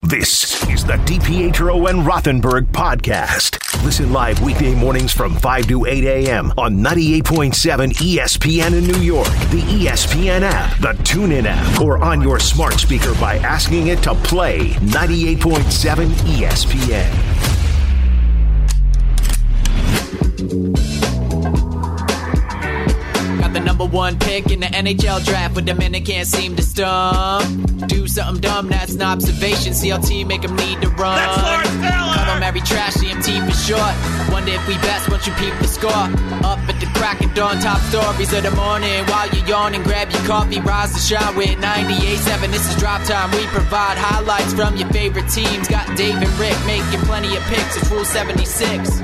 This is the DiPietro and Rothenberg podcast. Listen live weekday mornings from 5 to 8 a.m. on 98.7 ESPN in New York, the ESPN app, the TuneIn app, or on your smart speaker by asking it to play 98.7 ESPN. Got the number one pick in the NHL draft, but the men they can't seem to stump. Do something dumb, that's an observation. CLT make them need to run. That's Lawrence Taylor! Cut them every trash, CMT for short. Wonder if we best once you peep the score. Up at the crack of dawn, top stories of the morning. While you're yawning, grab your coffee, rise to shine with 98.7. This is Drop Time. We provide highlights from your favorite teams. Got Dave and Rick making plenty of picks. It's Rule 76.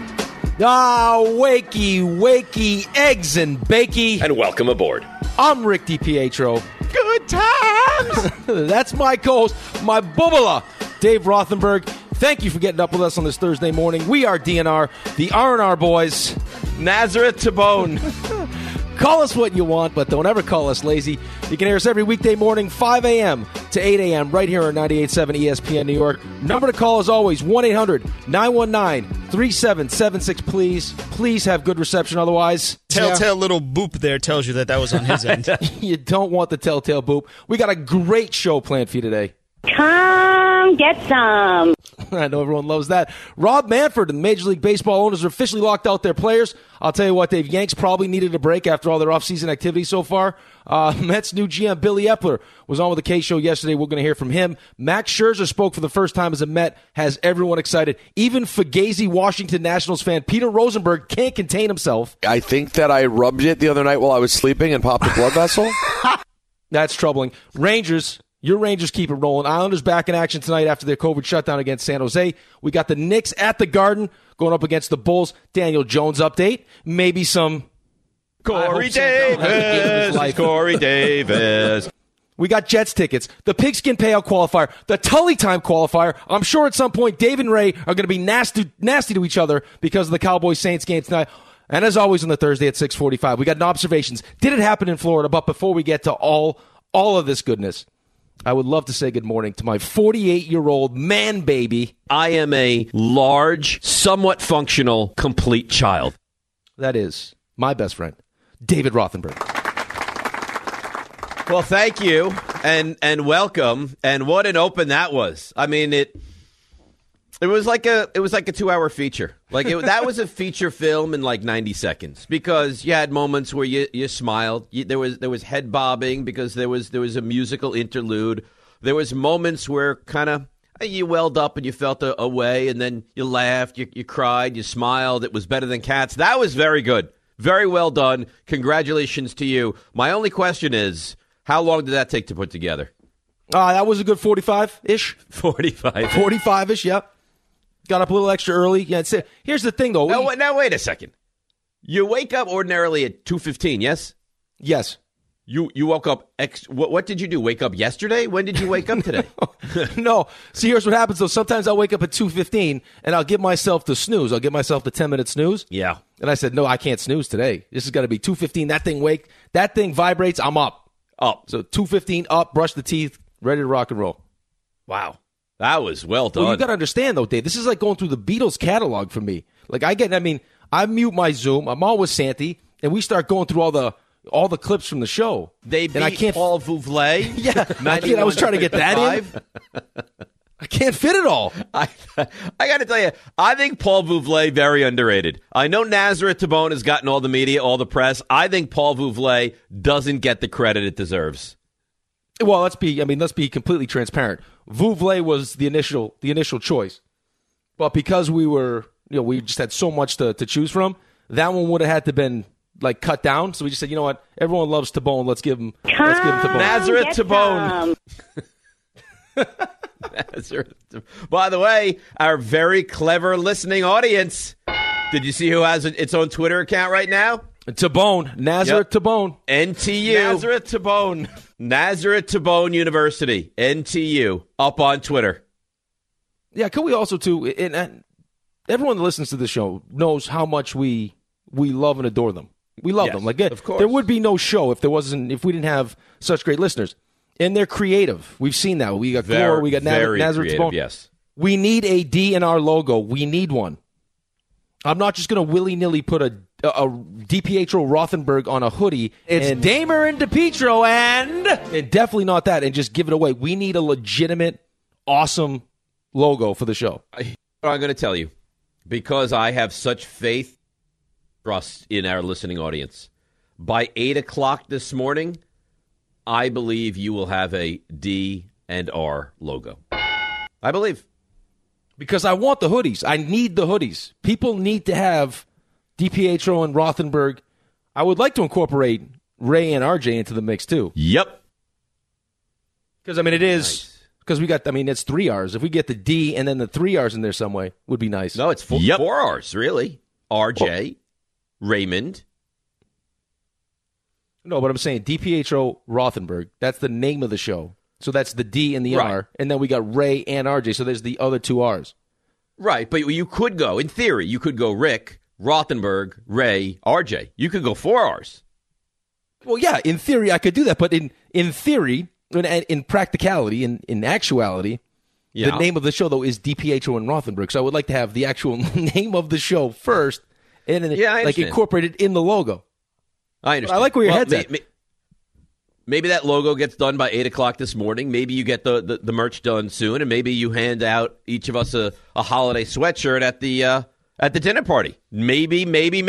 Wakey, eggs and bakey. And welcome aboard. I'm Rick DiPietro. Good times! That's my co-host, my bubala, Dave Rothenberg. Thank you for getting up with us on this Thursday morning. We are DNR, the R&R boys. Nazareth Tabone. Call us what you want, but don't ever call us lazy. You can hear us every weekday morning, 5 a.m. to 8 a.m. right here on 98.7 ESPN New York. Number to call is always 1-800-919-3776. Please have good reception otherwise. Telltale little boop there tells you that was on his end. You don't want the telltale boop. We got a great show planned for you today. Come get some. I know everyone loves that. Rob Manfred and Major League Baseball owners are officially locked out their players. I'll tell you what, Dave, Yanks probably needed a break after all their offseason activity so far. Mets' new GM, Billy Epler, was on with the K-Show yesterday. We're going to hear from him. Max Scherzer spoke for the first time as a Met, has everyone excited. Even Fugazi Washington Nationals fan Peter Rosenberg can't contain himself. I think that I rubbed it the other night while I was sleeping and popped a blood vessel. That's troubling. Rangers. Your Rangers keep it rolling. Islanders back in action tonight after their COVID shutdown against San Jose. We got the Knicks at the Garden going up against the Bulls. Daniel Jones update. Maybe some Corey Davis. We got Jets tickets. The Pigskin Payout qualifier. The Tully Time qualifier. I'm sure at some point Dave and Ray are going to be nasty to each other because of the Cowboys-Saints game tonight. And as always on the Thursday at 6:45, we got an observations. Did it happen in Florida? But before we get to all of this goodness, I would love to say good morning to my 48-year-old man baby. I am a large, somewhat functional, complete child. That is my best friend, David Rothenberg. Well, thank you, and welcome, and what an open that was. I mean, it was like a 2-hour feature. That was a feature film in like 90 seconds because you had moments where you smiled. There was head bobbing because there was a musical interlude. There was moments where kind of you welled up and you felt a way, and then you laughed, you cried, you smiled. It was better than Cats. That was very good, very well done. Congratulations to you. My only question is, how long did that take to put together? That was a good 45-ish. 45-ish, yep. Got up a little extra early. Yeah, here's the thing, though. Now, wait a second. You wake up ordinarily at 2:15, yes? Yes. You woke up. What did you do? Wake up yesterday? When did you wake up today? No. See, here's what happens, though. Sometimes I'll wake up at 2:15, and I'll give myself the snooze. I'll give myself the 10-minute snooze. Yeah. And I said, no, I can't snooze today. This is going to be 2:15. That thing vibrates. I'm up. So 2:15 up, brush the teeth, ready to rock and roll. Wow. That was well done. Well, you got to understand, though, Dave, this is like going through the Beatles catalog for me. I mute my Zoom. I'm all with Santi, and we start going through all the clips from the show. They beat Paul Vouvelet. Yeah, I was trying to get that in. I can't fit it all. I got to tell you, I think Paul Vouvelet very underrated. I know Nazareth Tabone has gotten all the media, all the press. I think Paul Vouvelet doesn't get the credit it deserves. Well, let's be completely transparent. Vouvelet was the initial choice, but because we just had so much to choose from, that one would have had to been like cut down. So we just said, you know what, everyone loves Tabone. Let's give him Tabone. Nazareth Tabone. By the way, our very clever listening audience. Did you see who has its own Twitter account right now? Tabone. Nazareth Tabone. NTU. Nazareth Tabone. Nazareth Tabone University. NTU. Up on Twitter. Yeah, could we also, too, and everyone that listens to the show knows how much we love and adore them. We love them. Like, of course. There would be no show if we didn't have such great listeners. And they're creative. We've seen that. We got Gore, we got Nazareth's Bone. Yes. We need a D in our logo. We need one. I'm not just going to willy-nilly put a DiPietro Rothenberg on a hoodie. It's Damer and DiPietro and definitely not that, and just give it away. We need a legitimate, awesome logo for the show. I'm going to tell you, because I have such faith, trust in our listening audience. By 8 o'clock this morning, I believe you will have a D and R logo. I believe. Because I want the hoodies. I need the hoodies. People need to have DiPietro and Rothenberg. I would like to incorporate Ray and RJ into the mix, too. Yep. Because, I mean, it is... Because it's 3 R's. If we get the D and then the 3 R's in there some way, would be nice. No, it's 4 R's, really. RJ, Raymond. No, but I'm saying DiPietro Rothenberg. That's the name of the show. So that's the D and the R. And then we got Ray and RJ. So there's the other 2 R's. Right, but you could go, in theory, you could go Rick, Rothenberg, Ray, RJ. You could go 4 R's. Well, yeah, in theory, I could do that. But in theory, in practicality, in actuality, the name of the show, though, is DiPietro and Rothenberg. So I would like to have the actual name of the show first and then incorporate it in the logo. I understand. I like where your head's at. Maybe that logo gets done by 8 o'clock this morning. Maybe you get the merch done soon, and maybe you hand out each of us a holiday sweatshirt at the dinner party. Maybe. Maybe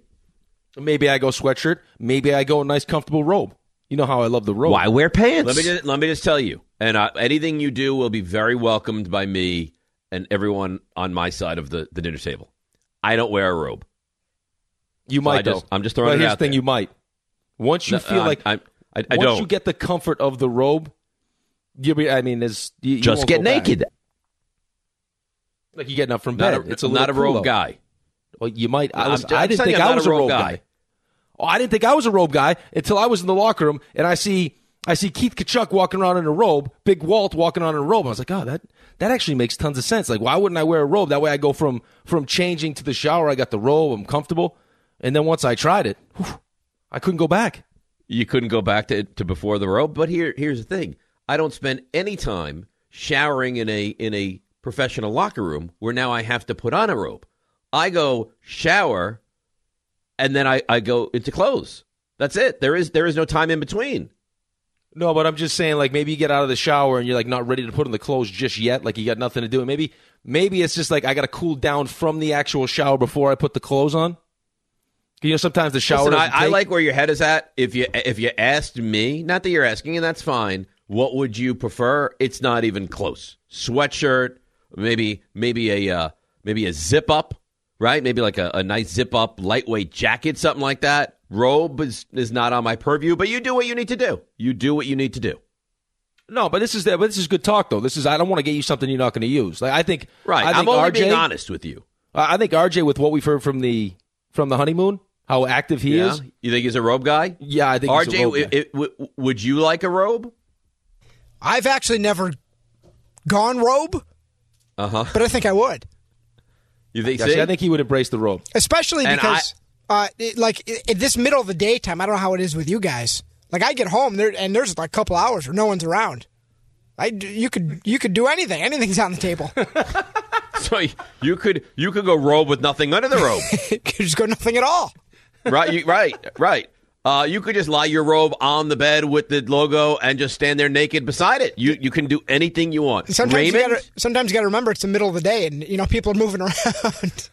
I go sweatshirt. Maybe I go a nice, comfortable robe. You know how I love the robe. Why wear pants? Let me just tell you, and anything you do will be very welcomed by me and everyone on my side of the dinner table. I don't wear a robe. You might, though. I'm just throwing it out there. Here's the thing, you might. Once you feel like... Once you get the comfort of the robe, you just get naked. Like you're getting up from bed. It's not a robe guy. Well, you might. I didn't think I was a robe guy. Oh, I didn't think I was a robe guy until I was in the locker room and I see Keith Kachuk walking around in a robe, Big Walt walking around in a robe. I was like, oh, that actually makes tons of sense. Like, why wouldn't I wear a robe? That way I go from changing to the shower, I got the robe, I'm comfortable. And then once I tried it, I couldn't go back. You couldn't go back to before the robe, but here's the thing: I don't spend any time showering in a professional locker room where now I have to put on a robe. I go shower, and then I go into clothes. That's it. There is no time in between. No, but I'm just saying, like maybe you get out of the shower and you're like not ready to put on the clothes just yet. Like you got nothing to do, and maybe it's just like I got to cool down from the actual shower before I put the clothes on. You know, sometimes the shower. Listen, I like where your head is at. If you asked me, not that you're asking, and that's fine. What would you prefer? It's not even close. Sweatshirt, maybe a zip up, right? Maybe like a nice zip up, lightweight jacket, something like that. Robe is not on my purview, but you do what you need to do. You do what you need to do. No, but this is good talk though. I don't want to get you something you're not going to use. Like I think I'm only being honest with you. I think RJ, with what we've heard from the honeymoon. How active he is. You think he's a robe guy? Yeah, I think RJ, he's a robe guy. Would you like a robe? I've actually never gone robe, but I think I would. You think? I think he would embrace the robe. Especially because, at this middle of the daytime, I don't know how it is with you guys. Like, I get home, and there's like a couple hours where no one's around. You could do anything. Anything's on the table. So you could go robe with nothing under the robe. You could just go nothing at all. Right. You could just lie your robe on the bed with the logo and just stand there naked beside it. You can do anything you want. Sometimes you got to remember it's the middle of the day and people are moving around.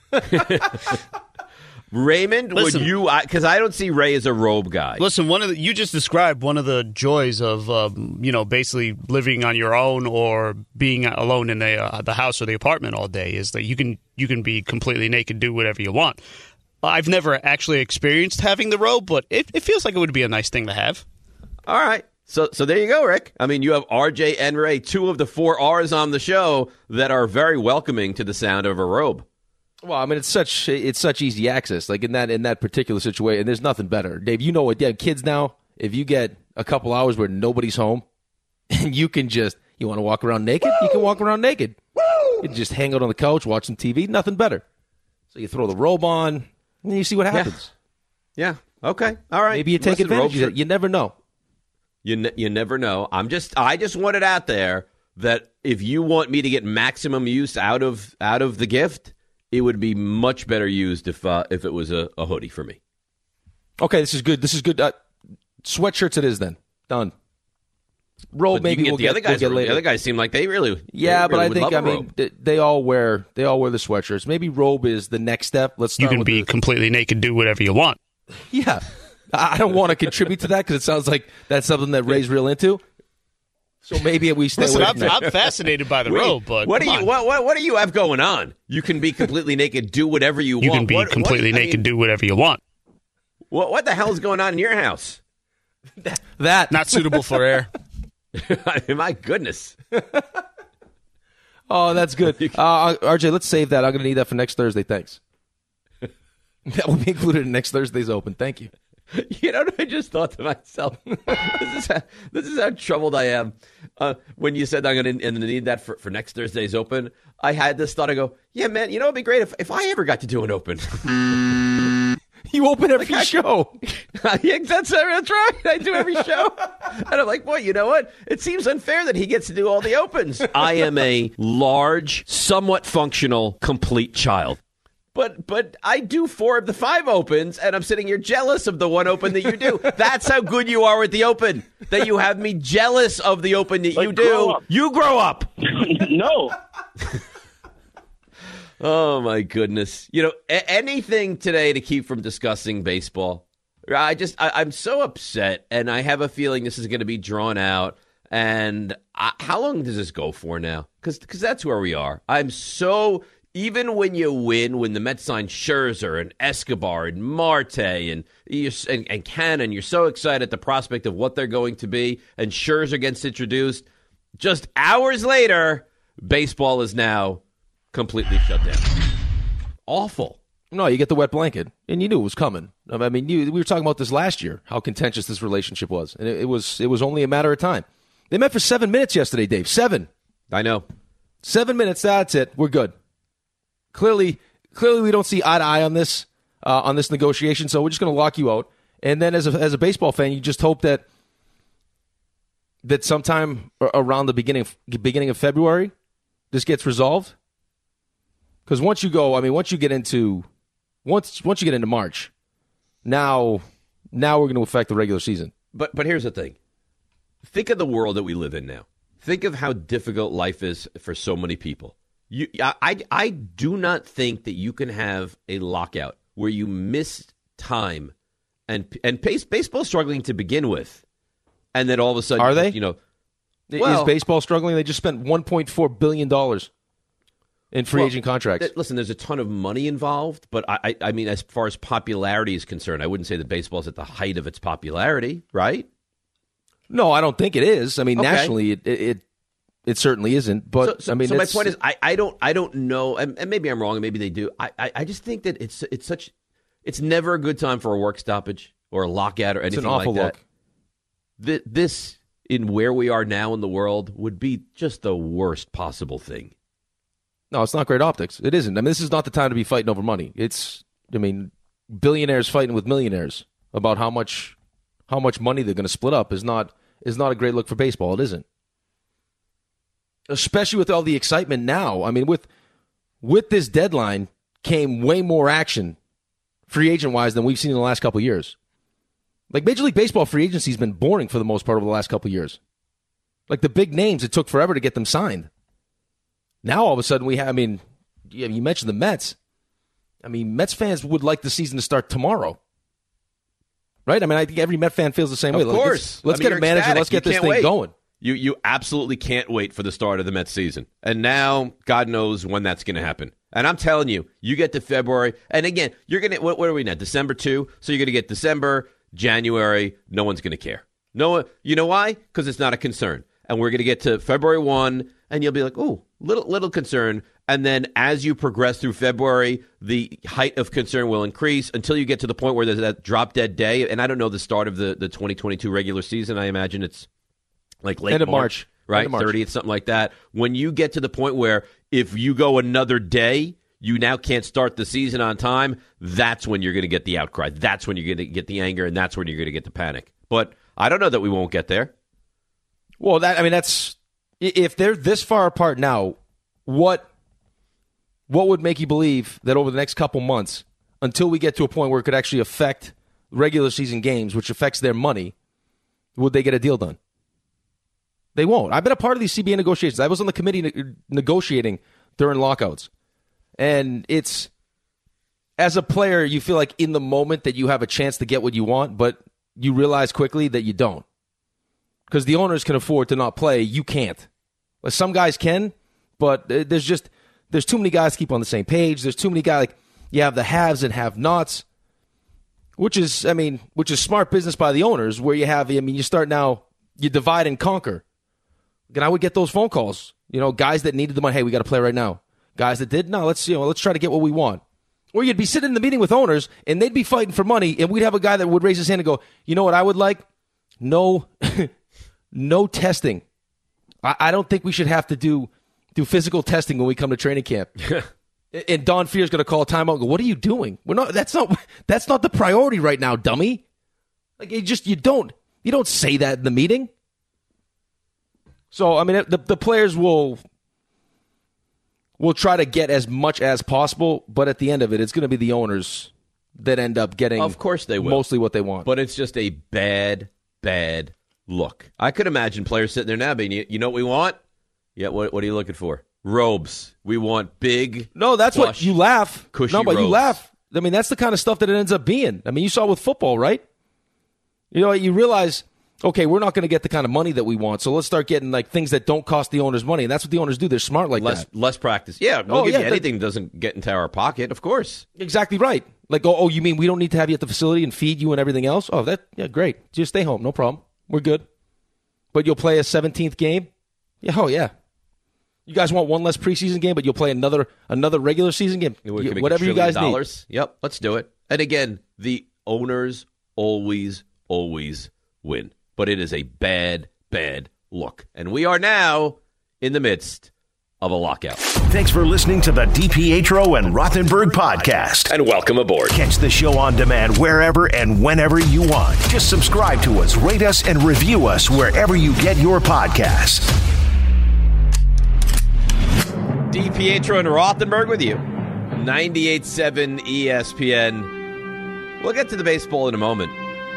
Raymond, would you? Because I don't see Ray as a robe guy. Listen, you just described one of the joys of basically living on your own or being alone in the house or the apartment all day is that you can be completely naked, do whatever you want. I've never actually experienced having the robe, but it feels like it would be a nice thing to have. All right. So there you go, Rick. I mean, you have RJ and Ray, 2 of the 4 R's on the show that are very welcoming to the sound of a robe. Well, I mean, it's such easy access. Like in that particular situation, and there's nothing better. Dave, you know what? Yeah, kids now, if you get a couple hours where nobody's home, and you want to walk around naked, you can walk around naked. You can just hang out on the couch, watch some TV. Nothing better. So you throw the robe on. And you see what happens. Yeah. Okay. All right. Maybe you take advantage of it. You never know. You never know. I just want it out there that if you want me to get maximum use out of the gift, it would be much better used if it was a hoodie for me. Okay, this is good. Sweatshirts it is then. Done. Robe, maybe we'll get later. The other guys seem like they really. Yeah, but I think they all wear the sweatshirts. Maybe robe is the next step. Let's start. You can be completely naked, do whatever you want. Yeah, I don't want to contribute to that because it sounds like that's something that Ray's real into. So maybe we stay away from that. I'm fascinated by the robe, but what do you have going on? You can be completely naked, do whatever you want. You can be completely naked, do whatever you want. What the hell is going on in your house? That not suitable for air. My goodness. Oh, that's good. RJ, let's save that. I'm going to need that for next Thursday. Thanks. That will be included in next Thursday's Open. Thank you. You know what I just thought to myself? This is how troubled I am. When you said I'm going to need that for next Thursday's Open, I had this thought. I go, yeah, man, you know it'd be great if I ever got to do an Open. You open every show. Yeah, that's right. I do every show. And I'm like, boy, you know what? It seems unfair that he gets to do all the Opens. I am a large, somewhat functional, complete child. But I do 4 of the 5 Opens, and I'm sitting here jealous of the 1 Open that you do. That's how good you are at the Open, that you have me jealous of the Open that you do. You grow up. No. Oh, my goodness. You know, anything today to keep from discussing baseball. I'm so upset, and I have a feeling this is going to be drawn out. And how long does this go for now? Because that's where we are. I'm so... Even when you win, when the Mets sign Scherzer and Escobar and Marte and Cannon, you're so excited at the prospect of what they're going to be, and Scherzer gets introduced. Just hours later, baseball is now completely shut down. Awful. No, you get the wet blanket, and you knew it was coming. I mean, we were talking about this last year, how contentious this relationship was, and it was only a matter of time. They met for 7 minutes yesterday, Dave. 7. I know. 7 minutes, that's it. We're good. Clearly, we don't see eye to eye on this negotiation, so we're just going to lock you out. And then, as a baseball fan, you just hope that sometime around the beginning of February, this gets resolved. Because once you get into March, now we're going to affect the regular season. But here's the thing: think of the world that we live in now. Think of how difficult life is for so many people. I do not think that you can have a lockout where you miss time and baseball struggling to begin with, and then all of a sudden, are they? Is baseball struggling? They just spent $1.4 billion in free agent contracts. Listen, there's a ton of money involved, but I mean, as far as popularity is concerned, I wouldn't say that baseball's at the height of its popularity, right? No, I don't think it is. I mean, nationally, it certainly isn't, but so my point is, I don't know, and maybe I'm wrong, and maybe they do. I just think that it's never a good time for a work stoppage or a lockout or anything like that. It's an awful look. This, in where we are now in the world, would be just the worst possible thing. No, it's not great optics. It isn't. I mean, this is not the time to be fighting over money. Billionaires fighting with millionaires about how much money they're going to split up is not a great look for baseball. It isn't. Especially with all the excitement now. I mean, with this deadline came way more action, free agent-wise, than we've seen in the last couple of years. Like, Major League Baseball free agency has been boring for the most part over the last couple of years. Like, the big names, it took forever to get them signed. Now, all of a sudden, you mentioned the Mets. I mean, Mets fans would like the season to start tomorrow. Right? I mean, I think every Met fan feels the same way. Of course. Let's get a manager. Let's get this thing going. You absolutely can't wait for the start of the Mets season. And now, God knows when that's going to happen. And I'm telling you, you get to February, and again, you're going to, what are we now, December 2? So you're going to get December, January, no one's going to care. No one, you know why? Because it's not a concern. And we're going to get to February 1, and you'll be like, oh, little concern. And then as you progress through February, the height of concern will increase until you get to the point where there's that drop-dead day. And I don't know the start of the 2022 regular season. I imagine it's like late end of March, right? 30th, something like that. When you get to the point where if you go another day, you now can't start the season on time, that's when you're going to get the outcry. That's when you're going to get the anger, and that's when you're going to get the panic. But I don't know that we won't get there. Well, that's if they're this far apart now, what would make you believe that over the next couple months, until we get to a point where it could actually affect regular season games, which affects their money, would they get a deal done? They won't. I've been a part of these CBA negotiations. I was on the committee negotiating during lockouts. And it's, as a player, you feel like in the moment that you have a chance to get what you want, but you realize quickly that you don't. Because the owners can afford to not play. You can't. Well, some guys can, but there's too many guys to keep on the same page. There's too many guys, like, you have the haves and have-nots, which is smart business by the owners, where you start now, you divide and conquer. And I would get those phone calls. Guys that needed the money, hey, we got to play right now. Guys that did, no, let's try to get what we want. Or you'd be sitting in the meeting with owners, and they'd be fighting for money, and we'd have a guy that would raise his hand and go, you know what I would like? No testing. I don't think we should have to do physical testing when we come to training camp. And Don Fear's going to call a timeout and go, what are you doing? That's not the priority right now, dummy. Like, you don't say that in the meeting. So, the players will try to get as much as possible, but at the end of it, it's going to be the owners that end up getting, of course they will, mostly what they want. But it's just a bad look. I could imagine players sitting there now being, you know what we want? Yeah, what are you looking for? Robes. We want big. No, that's plush, what you laugh. Cushy no, but robes. You laugh. That's the kind of stuff that it ends up being. You saw with football, right? You realize, okay, we're not going to get the kind of money that we want, so let's start getting like things that don't cost the owners money, and that's what the owners do. They're smart like that. Less practice. Yeah, we'll give you anything that doesn't get into our pocket, of course. Exactly right. Like, oh, you mean we don't need to have you at the facility and feed you and everything else? Oh, great. Just stay home, no problem. We're good. But you'll play a 17th game? Yeah, oh yeah. You guys want one less preseason game, but you'll play another regular season game. Whatever you guys need. Yep, let's do it. And again, the owners always win. But it is a bad look. And we are now in the midst of a lockout. Thanks for listening to the DiPietro and Rothenberg podcast. And welcome aboard. Catch the show on demand wherever and whenever you want. Just subscribe to us, rate us, and review us wherever you get your podcasts. DiPietro and Rothenberg with you. 98.7 ESPN. We'll get to the baseball in a moment.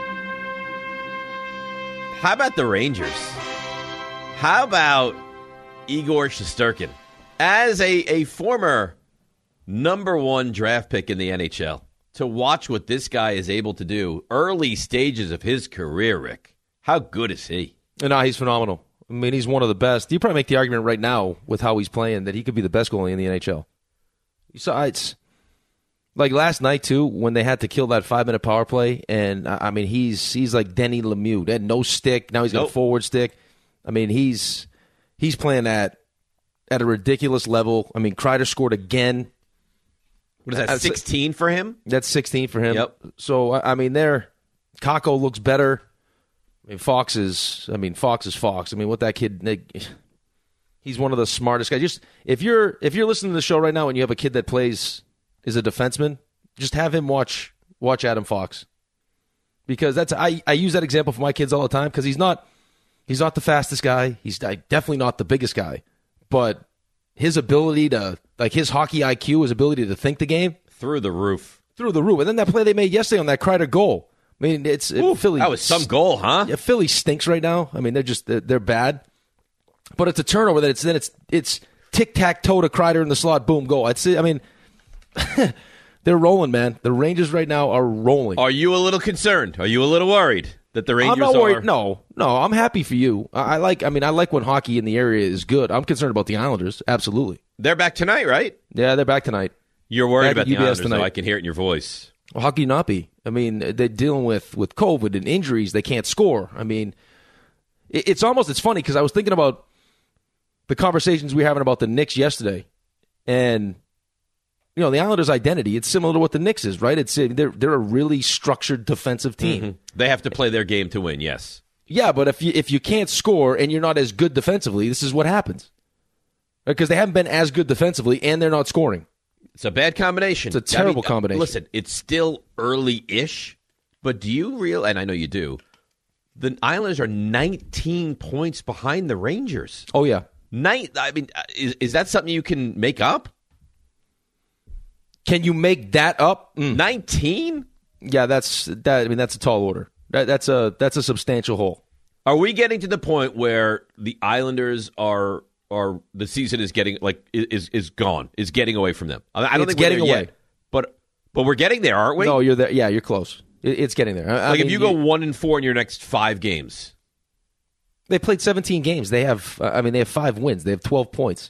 How about the Rangers? How about Igor Shesterkin? As a former number one draft pick in the NHL, to watch what this guy is able to do early stages of his career, Rick, how good is he? No, he's phenomenal. He's one of the best. You probably make the argument right now with how he's playing that he could be the best goalie in the NHL. You saw it's like last night too when they had to kill that 5-minute power play, and he's like Denny Lemieux. They had no stick. Now he's got a forward stick. He's playing at a ridiculous level. Kreider scored again. What is that? 16 for him? That's 16 for him. Yep. So Kakko looks better. Fox is Fox. What that kid, he's one of the smartest guys. Just if you're listening to the show right now and you have a kid that is a defenseman, just have him watch Adam Fox, because I use that example for my kids all the time, because he's not the fastest guy. He's definitely not the biggest guy, but his ability to, like, his hockey IQ, his ability to think the game, through the roof. And then that play they made yesterday on that Kreider goal. Philly. That was some goal, huh? Yeah, Philly stinks right now. They're bad. But it's a turnover that it's tic-tac-toe to Kreider in the slot, boom, goal. They're rolling, man. The Rangers right now are rolling. Are you a little concerned? Are you a little worried that the Rangers I'm not worried. No, I'm happy for you. I like when hockey in the area is good. I'm concerned about the Islanders, absolutely. They're back tonight, right? Yeah, they're back tonight. You're worried about the UBS Islanders, tonight. though. I can hear it in your voice. Well, how can you not be? They're dealing with COVID and injuries. They can't score. It's funny because I was thinking about the conversations we were having about the Knicks yesterday. And, the Islanders' identity, it's similar to what the Knicks is, right? They're a really structured defensive team. Mm-hmm. They have to play their game to win, yes. Yeah, but if you can't score and you're not as good defensively, this is what happens. Because they haven't been as good defensively and they're not scoring. It's a bad combination. It's a terrible combination. Listen, it's still early-ish, but do you and I know you do, the Islanders are 19 points behind the Rangers. Oh, yeah. Is that something you can make up? Can you make that up? 19? Yeah, that's a tall order. That's a substantial hole. Are we getting to the point where the Islanders are the season is getting is gone, is getting away from them? I don't think we're there yet, but we're getting there, aren't we? No, you're there. Yeah, you're close. It's getting there. If you go 1-4 in your next 5 games, they played 17 games. They have they have 5 wins. They have 12 points.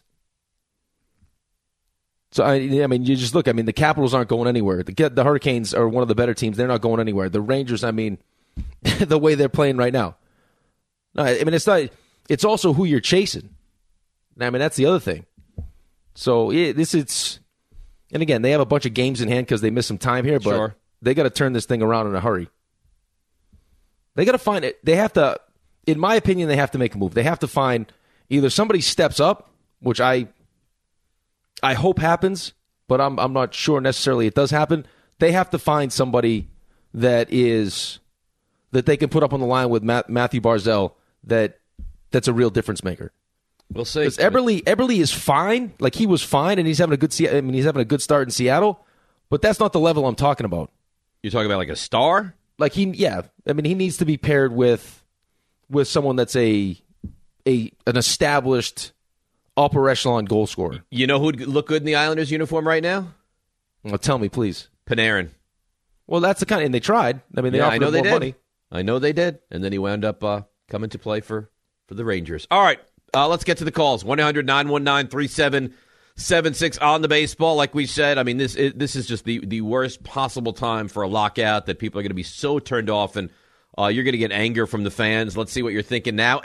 So you just look. The Capitals aren't going anywhere. The Hurricanes are one of the better teams. They're not going anywhere. The Rangers. The way they're playing right now. No, it's not. It's also who you're chasing. That's the other thing. So and again, they have a bunch of games in hand because they missed some time here, but sure. They got to turn this thing around in a hurry. They got to find it. They have to, in my opinion, they have to make a move. They have to find either somebody steps up, which I hope happens, but I'm not sure necessarily it does happen. They have to find somebody that they can put up on the line with Matthew Barzal that's a real difference maker. We'll see. Because Eberle is fine, like he was fine, and he's having a good start in Seattle, but that's not the level I'm talking about. You're talking about like a star? He needs to be paired with someone that's an established upper echelon goal scorer. You know who'd look good in the Islanders uniform right now? Well, tell me, please. Panarin. Well, that's the kind, and they tried. They offered him more money. I know they did, and then he wound up coming to play for the Rangers. All right, let's get to the calls. 1-800-919-3776 on the baseball. Like we said, this is just the worst possible time for a lockout that people are going to be so turned off, and you're going to get anger from the fans. Let's see what you're thinking now.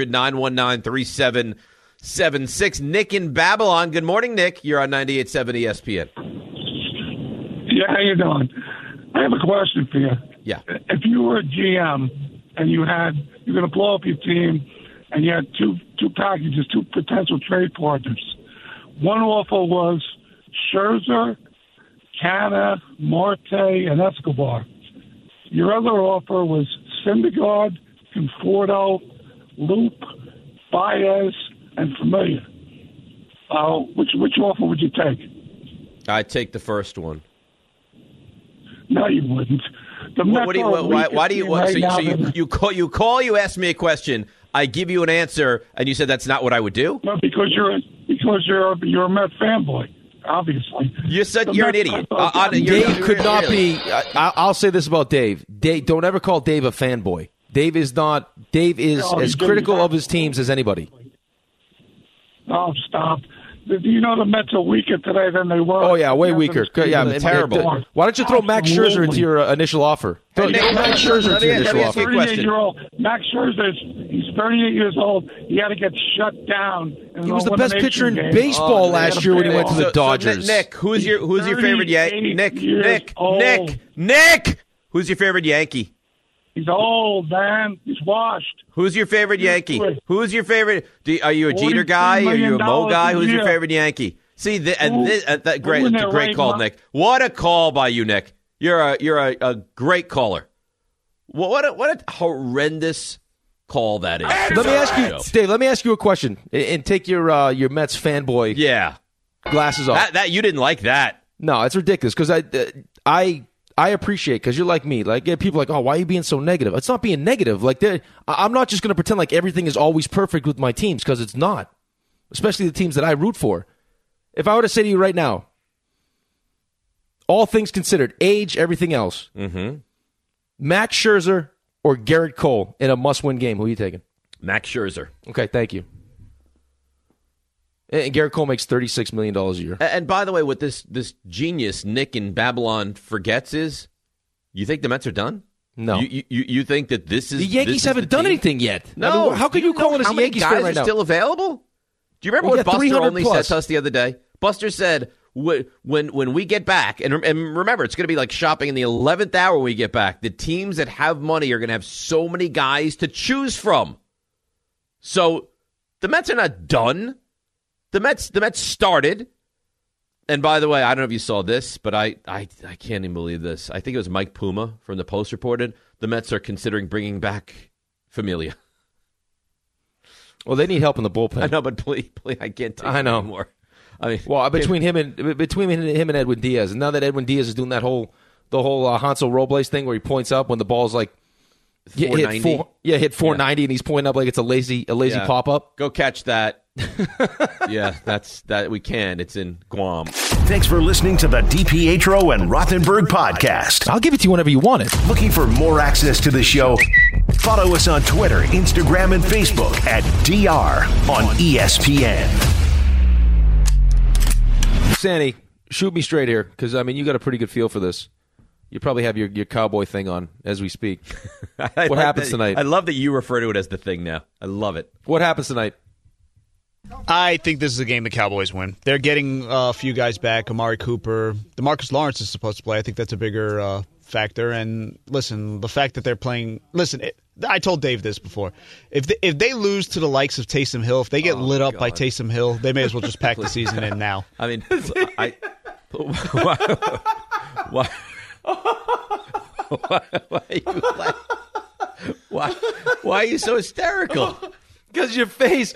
800-919-3776. Nick in Babylon. Good morning, Nick. You're on 98.7 ESPN. Yeah, how you doing? I have a question for you. Yeah. If you were a GM and you're going to blow up your team and you had two packages, 2 potential trade partners. One offer was Scherzer, Canna, Marte, and Escobar. Your other offer was Syndergaard, Conforto, Loop, Baez, and Familia. Which offer would you take? I'd take the first one. No, you wouldn't. Why do you? So you call. You ask me a question. I give you an answer, and you said that's not what I would do. No, because you're a Met fanboy. Obviously, you said you're an idiot. Dave could not be. I'll say this about Dave. Don't ever call Dave a fanboy. Dave is not. Dave is as critical of his teams as anybody. Oh, stop. You know the Mets are weaker today than they were. Oh, yeah, way weaker. Yeah, terrible. Why don't you throw Max Scherzer into your initial offer? Throw Max Scherzer into your initial offer. 38-year-old. Max Scherzer, he's 38 years old. He had to get shut down. He was the best pitcher in baseball last year when he went to the Dodgers. So Nick, who's your favorite Yankee? Nick, who's your favorite Yankee? He's old, man. He's washed. Who's your favorite Yankee? Who's your favorite? Are you a Jeter guy? Are you a Mo guy? Who's your favorite Yankee? See, that great, it's a great call, Nick. What a call by you, Nick. You're a great caller. What a horrendous call that is. Let me ask you, Dave. Let me ask you a question, and take your Mets fanboy glasses off. That you didn't like that? No, it's ridiculous because I appreciate, because you're like me. Like, people are like, oh, why are you being so negative? It's not being negative. Like, I'm not just going to pretend like everything is always perfect with my teams, because it's not. Especially the teams that I root for. If I were to say to you right now, all things considered, age, everything else, Max Scherzer or Garrett Cole in a must-win game, who are you taking? Max Scherzer. Okay, thank you. And Garrett Cole makes $36 million a year. And by the way, what this genius Nick in Babylon forgets is, you think the Mets are done? No. You think that this is... The Yankees haven't done anything yet. No. How can you call it as a Yankees fan right now? How many guys are still available? Do you remember what Buster Olney said to us the other day? Buster said, when we get back, and remember, it's going to be like shopping in the 11th hour when we get back, the teams that have money are going to have so many guys to choose from. So the Mets are not done. The Mets started, and by the way, I don't know if you saw this, but I can't even believe this. I think it was Mike Puma from the Post reported the Mets are considering bringing back Familia. Well, they need help in the bullpen. I know, but please, I can't take I know. it anymore. I mean, well, between him and Edwin Diaz, and now that Edwin Diaz is doing the whole Hansel Robles thing where he points up when the ball's like 490. hit 490, and he's pointing up like it's a lazy pop up. Go catch that. Yeah, that's that. We can. It's in Guam. Thanks for listening to the DiPietro and Rothenberg podcast. I'll give it to you whenever you want it. Looking for more access to the show? Follow us on Twitter, Instagram, and Facebook at DR on ESPN. Sandy, shoot me straight here, because you got a pretty good feel for this. You probably have your cowboy thing on as we speak. What happens tonight? I love that you refer to it as the thing now. I love it. What happens tonight? I think this is a game the Cowboys win. They're getting a few guys back. Amari Cooper. DeMarcus Lawrence is supposed to play. I think that's a bigger factor. And listen, the fact that they're playing – listen, I told Dave this before. If they lose to the likes of Taysom Hill, if they get lit up by Taysom Hill, they may as well just pack the season in now. I mean, why are you so hysterical? Because your face.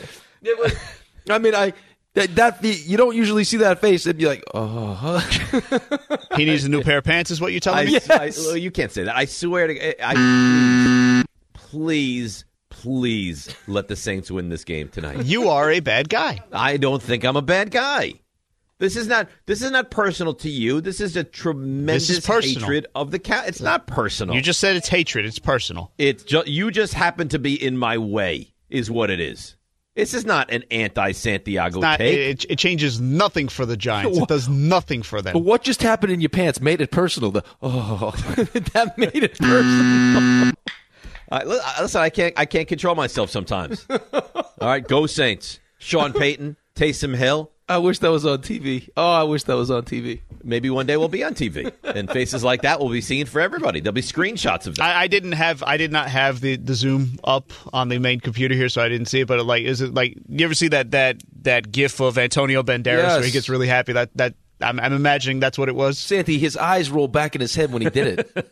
You don't usually see that face. It'd be like, oh. He needs a new pair of pants, is what you're telling me? Yes. You can't say that. I swear to please let the Saints win this game tonight. You are a bad guy. I don't think I'm a bad guy. This is not personal to you. This is a tremendous hatred of the cat. It's not personal. You just said it's hatred. It's personal. You just happen to be in my way, is what it is. This is not an anti-Santiago take. It changes nothing for the Giants. It does nothing for them. But what just happened in your pants made it personal. That made it personal. Listen, I can't control myself sometimes. All right, go Saints. Sean Payton, Taysom Hill. I wish that was on TV. Oh, I wish that was on TV. Maybe one day we'll be on TV, and faces like that will be seen for everybody. There'll be screenshots of that. I did not have the Zoom up on the main computer here, so I didn't see it. But is it like you ever see that GIF of Antonio Banderas where he gets really happy? That I'm imagining that's what it was. Santi, his eyes rolled back in his head when he did it.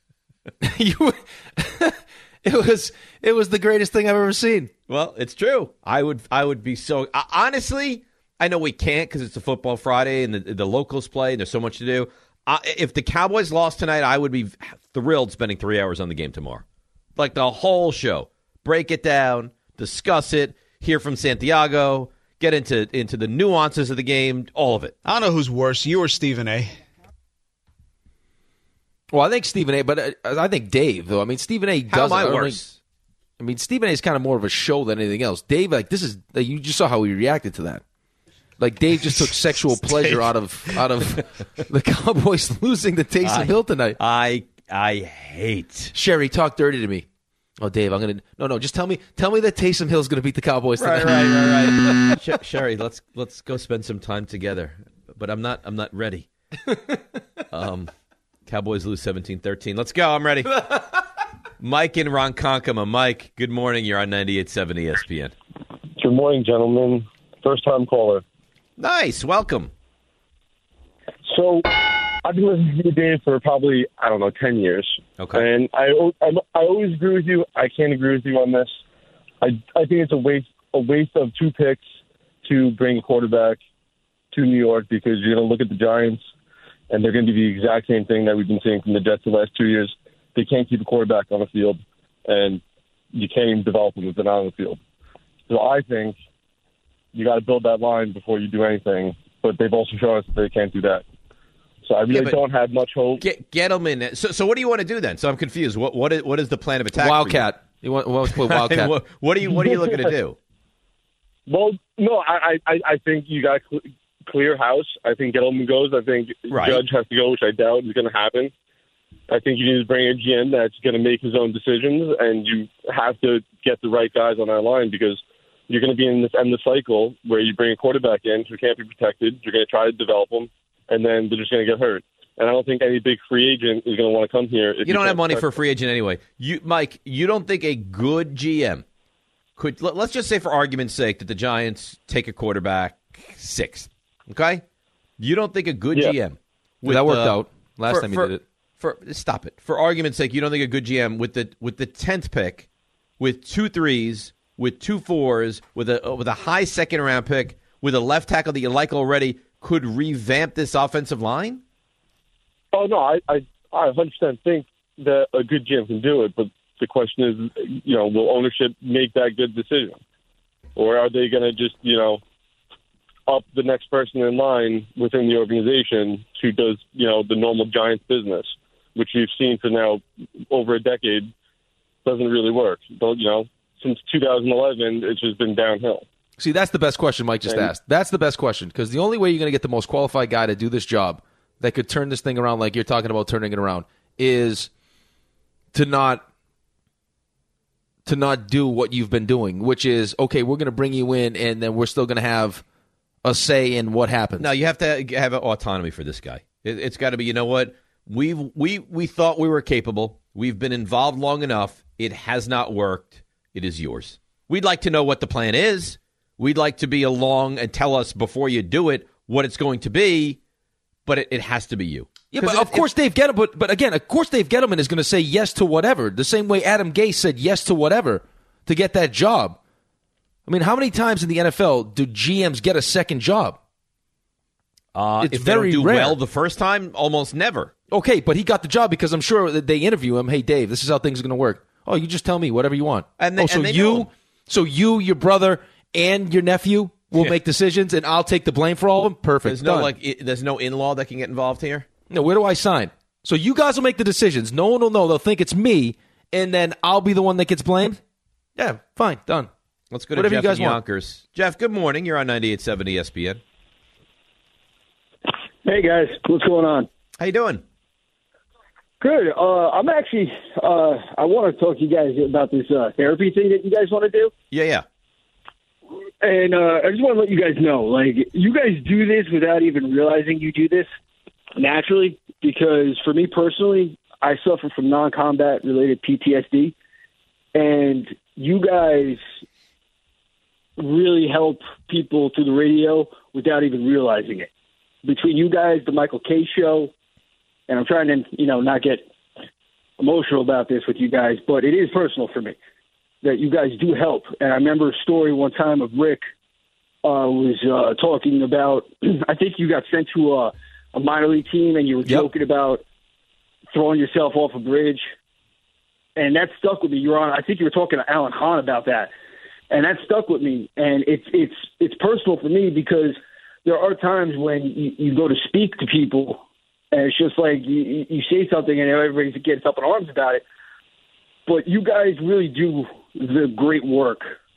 It was the greatest thing I've ever seen. Well, it's true. I would be so honestly. I know we can't because it's a football Friday and the locals play and there's so much to do. If the Cowboys lost tonight, I would be thrilled spending 3 hours on the game tomorrow. Like the whole show. Break it down, discuss it, hear from Santiago, get into the nuances of the game, all of it. I don't know who's worse, you or Stephen A. Well, I think Stephen A, but I think Dave, though. I mean, Stephen A does. How am I worse? Stephen A is kind of more of a show than anything else. Dave, you just saw how he reacted to that. Like Dave just took sexual pleasure out of the Cowboys losing to Taysom Hill tonight. I hate Sherry. Talk dirty to me. Oh, Dave, I'm gonna no. Just tell me that Taysom Hill's gonna beat the Cowboys tonight. Right. Sherry, let's go spend some time together. But I'm not ready. Cowboys lose 17-13. Let's go. I'm ready. Mike in Ronkonkoma. Mike, good morning. You're on 98.7 ESPN. Good morning, gentlemen. First-time caller. Nice. Welcome. So I've been listening to you, Dave, for probably, 10 years. Okay. And I always agree with you. I can't agree with you on this. I think it's a waste of 2 picks to bring a quarterback to New York because you're going to look at the Giants, and they're going to do the exact same thing that we've been seeing from the Jets the last 2 years. They can't keep a quarterback on the field, and you can't even develop them if they're not on the field. So I think you got to build that line before you do anything, but they've also shown us that they can't do that. So I really don't have much hope. Get them in. So what do you want to do then? So I'm confused. What is the plan of attack? Wildcat. You want to play Wildcat? What are you looking to do? Well, no, I think you got to clear house. I think Gettleman goes. I think Judge has to go, which I doubt is going to happen. I think you need to bring a GM that's going to make his own decisions, and you have to get the right guys on that line because you're going to be in this endless cycle where you bring a quarterback in who can't be protected. You're going to try to develop them, and then they're just going to get hurt. And I don't think any big free agent is going to want to come here. You don't have money for a free agent anyway. Mike, you don't think a good GM could, let's just say for argument's sake, that the Giants take a quarterback 6th, okay? You don't think a good GM. That worked out last time you did it. Stop it. For argument's sake, you don't think a good GM with the 10th pick with 2 3s, with 2 4s, with a high second-round pick, with a left tackle that you like already, could revamp this offensive line? Oh, no, I 100% think that a good GM can do it, but the question is, will ownership make that good decision? Or are they going to just, up the next person in line within the organization who does, the normal Giants business, which you've seen for now over a decade, doesn't really work. Since 2011, it's just been downhill. See, that's the best question Mike just asked. That's the best question, because the only way you're going to get the most qualified guy to do this job that could turn this thing around like you're talking about turning it around is to not do what you've been doing, which is, okay, we're going to bring you in, and then we're still going to have a say in what happens. No, you have to have autonomy for this guy. It's got to be, you know what? We thought we were capable. We've been involved long enough. It has not worked. It is yours. We'd like to know what the plan is. We'd like to be along and tell us before you do it what it's going to be, but it has to be you. Yeah, but of course Dave Gettleman. But again, of course Dave Gettleman is going to say yes to whatever. The same way Adam Gase said yes to whatever to get that job. I mean, how many times in the NFL do GMs get a second job? It's if they very don't do rare. well the first time, almost never. Okay, but he got the job because I'm sure that they interview him. Hey, Dave, this is how things are going to work. Oh, you just tell me whatever you want. So you, your brother, and your nephew will make decisions, and I'll take the blame for all of them. Perfect. There's no in-law that can get involved here. No, where do I sign? So you guys will make the decisions. No one will know. They'll think it's me, and then I'll be the one that gets blamed? Yeah, fine, done. Let's go to Whatever Jeff you guys in want. Yonkers. Jeff, good morning. You're on 98.7 ESPN. Hey, guys. What's going on? How you doing? Good. I'm actually I want to talk to you guys about this therapy thing that you guys want to do. Yeah. And I just want to let you guys know, like, you guys do this without even realizing you do this naturally, because for me personally, I suffer from non-combat related PTSD, and you guys really help people through the radio without even realizing it. Between you guys, the Michael K. Show, and I'm trying to, not get emotional about this with you guys, but it is personal for me that you guys do help. And I remember a story one time of Rick was talking about, I think you got sent to a minor league team and you were joking about throwing yourself off a bridge. And that stuck with me. I think you were talking to Alan Hahn about that. And that stuck with me. And it's personal for me because there are times when you go to speak to people and it's just like you say something and everybody gets up in arms about it. But you guys really do the great work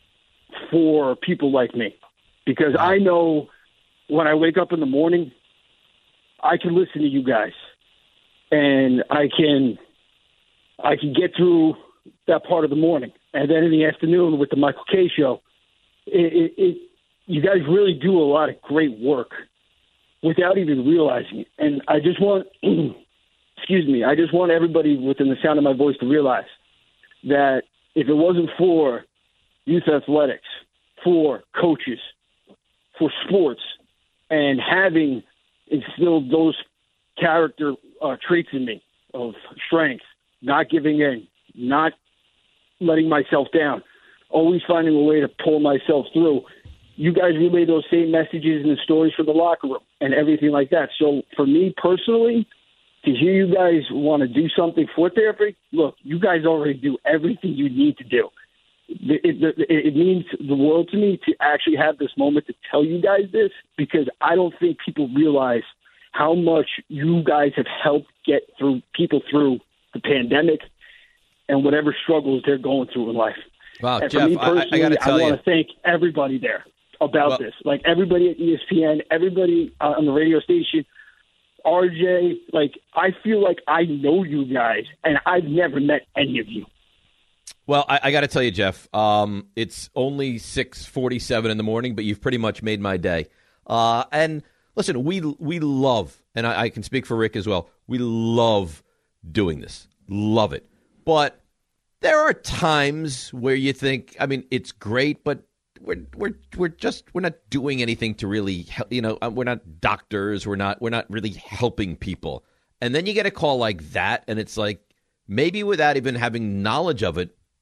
for people like me, because I know when I wake up in the morning, I can listen to you guys and I can get through that part of the morning. And then in the afternoon with the Michael K. Show, you guys really do a lot of great work without even realizing it. And I just want, I just want everybody within the sound of my voice to realize that if it wasn't for youth athletics, for coaches, for sports, and having instilled those character traits in me of strength, not giving in, not letting myself down, always finding a way to pull myself through, you guys relay those same messages and the stories from the locker room and everything like that. So for me personally, to hear you guys want to do something for therapy, look, you guys already do everything you need to do. It means the world to me to actually have this moment to tell you guys this, because I don't think people realize how much you guys have helped get through people through the pandemic and whatever struggles they're going through in life. Wow, and Jeff, for me personally, I got to tell you, I want to thank everybody there about this. Like everybody at ESPN, everybody on the radio station, RJ, like I feel like I know you guys, and I've never met any of you. Well, I got to tell you, Jeff, it's only 6:47 in the morning, but you've pretty much made my day. And listen, we love, and I can speak for Rick as well, we love doing this. Love it. But there are times where you think, I mean, it's great, but we're not doing anything to really help, we're not doctors, we're not really helping people. And then you get a call like that, and it's like, maybe without even having knowledge of it,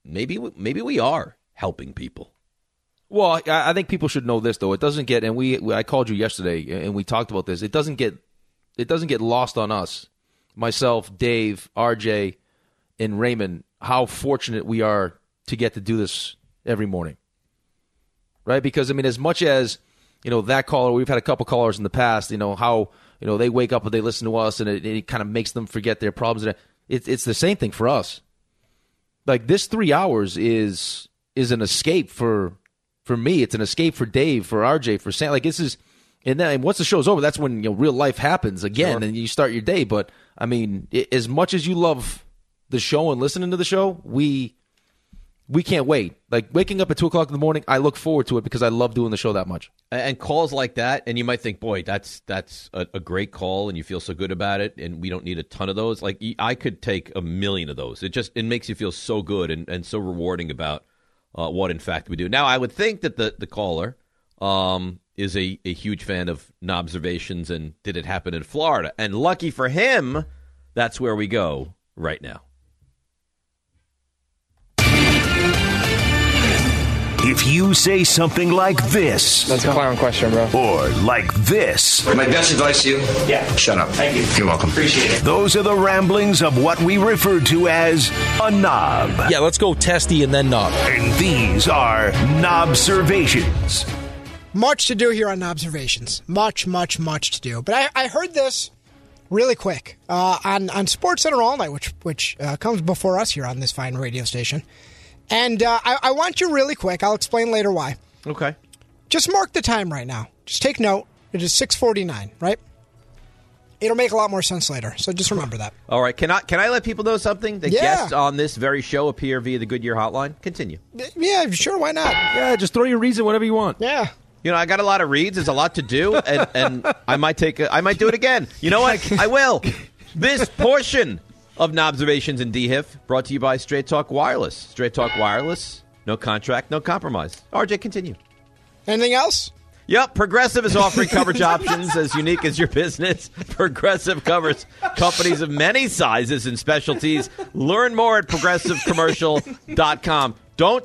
maybe we are helping people. Well, I think people should know this, though. It doesn't get, and I called you yesterday, and we talked about this. It doesn't get lost on us, myself, Dave, RJ, and Raymond, how fortunate we are to get to do this every morning, right? Because, I mean, as much as, that caller, we've had a couple callers in the past, how, they wake up and they listen to us, and it kind of makes them forget their problems. And it's the same thing for us. Like, this 3 hours is an escape for me. It's an escape for Dave, for RJ, for Sam. Like, this is, and then once the show's over, that's when real life happens again, sure. And you start your day. But I mean, as much as you love the show and listening to the show, we can't wait. Like, waking up at 2:00 in the morning, I look forward to it because I love doing the show that much. And calls like that, and you might think, boy, that's a great call, and you feel so good about it, and we don't need a ton of those. Like, I could take 1 million of those. It makes you feel so good and so rewarding about what, in fact, we do. Now, I would think that the caller is a huge fan of Knobservations and Did It Happen in Florida? And lucky for him, that's where we go right now. If you say something like this. That's a clown question, bro. Or like this. My best advice to you? Yeah. Shut up. Thank you. You're welcome. Appreciate it. Those are the ramblings of what we refer to as a knob. Yeah, let's go testy and then knob. And these are Knobservations. Much to do here on Knobservations. Much to do. But I heard this really quick on SportsCenter All Night, which comes before us here on this fine radio station. And I want you really quick. I'll explain later why. Okay. Just mark the time right now. Just take note. It is 6:49, right? It'll make a lot more sense later, so just remember that. All right. Can I let people know something? The guests on this very show appear via the Goodyear hotline. Continue. Yeah, sure. Why not? Yeah, just throw your reads in whatever you want. Yeah. I got a lot of reads. There's a lot to do, and I might do it again. You know what? I will. This portion of Knobservations and DHIF brought to you by Straight Talk Wireless. Straight Talk Wireless, no contract, no compromise. RJ, continue. Anything else? Yep, Progressive is offering coverage options as unique as your business. Progressive covers companies of many sizes and specialties. Learn more at progressivecommercial.com.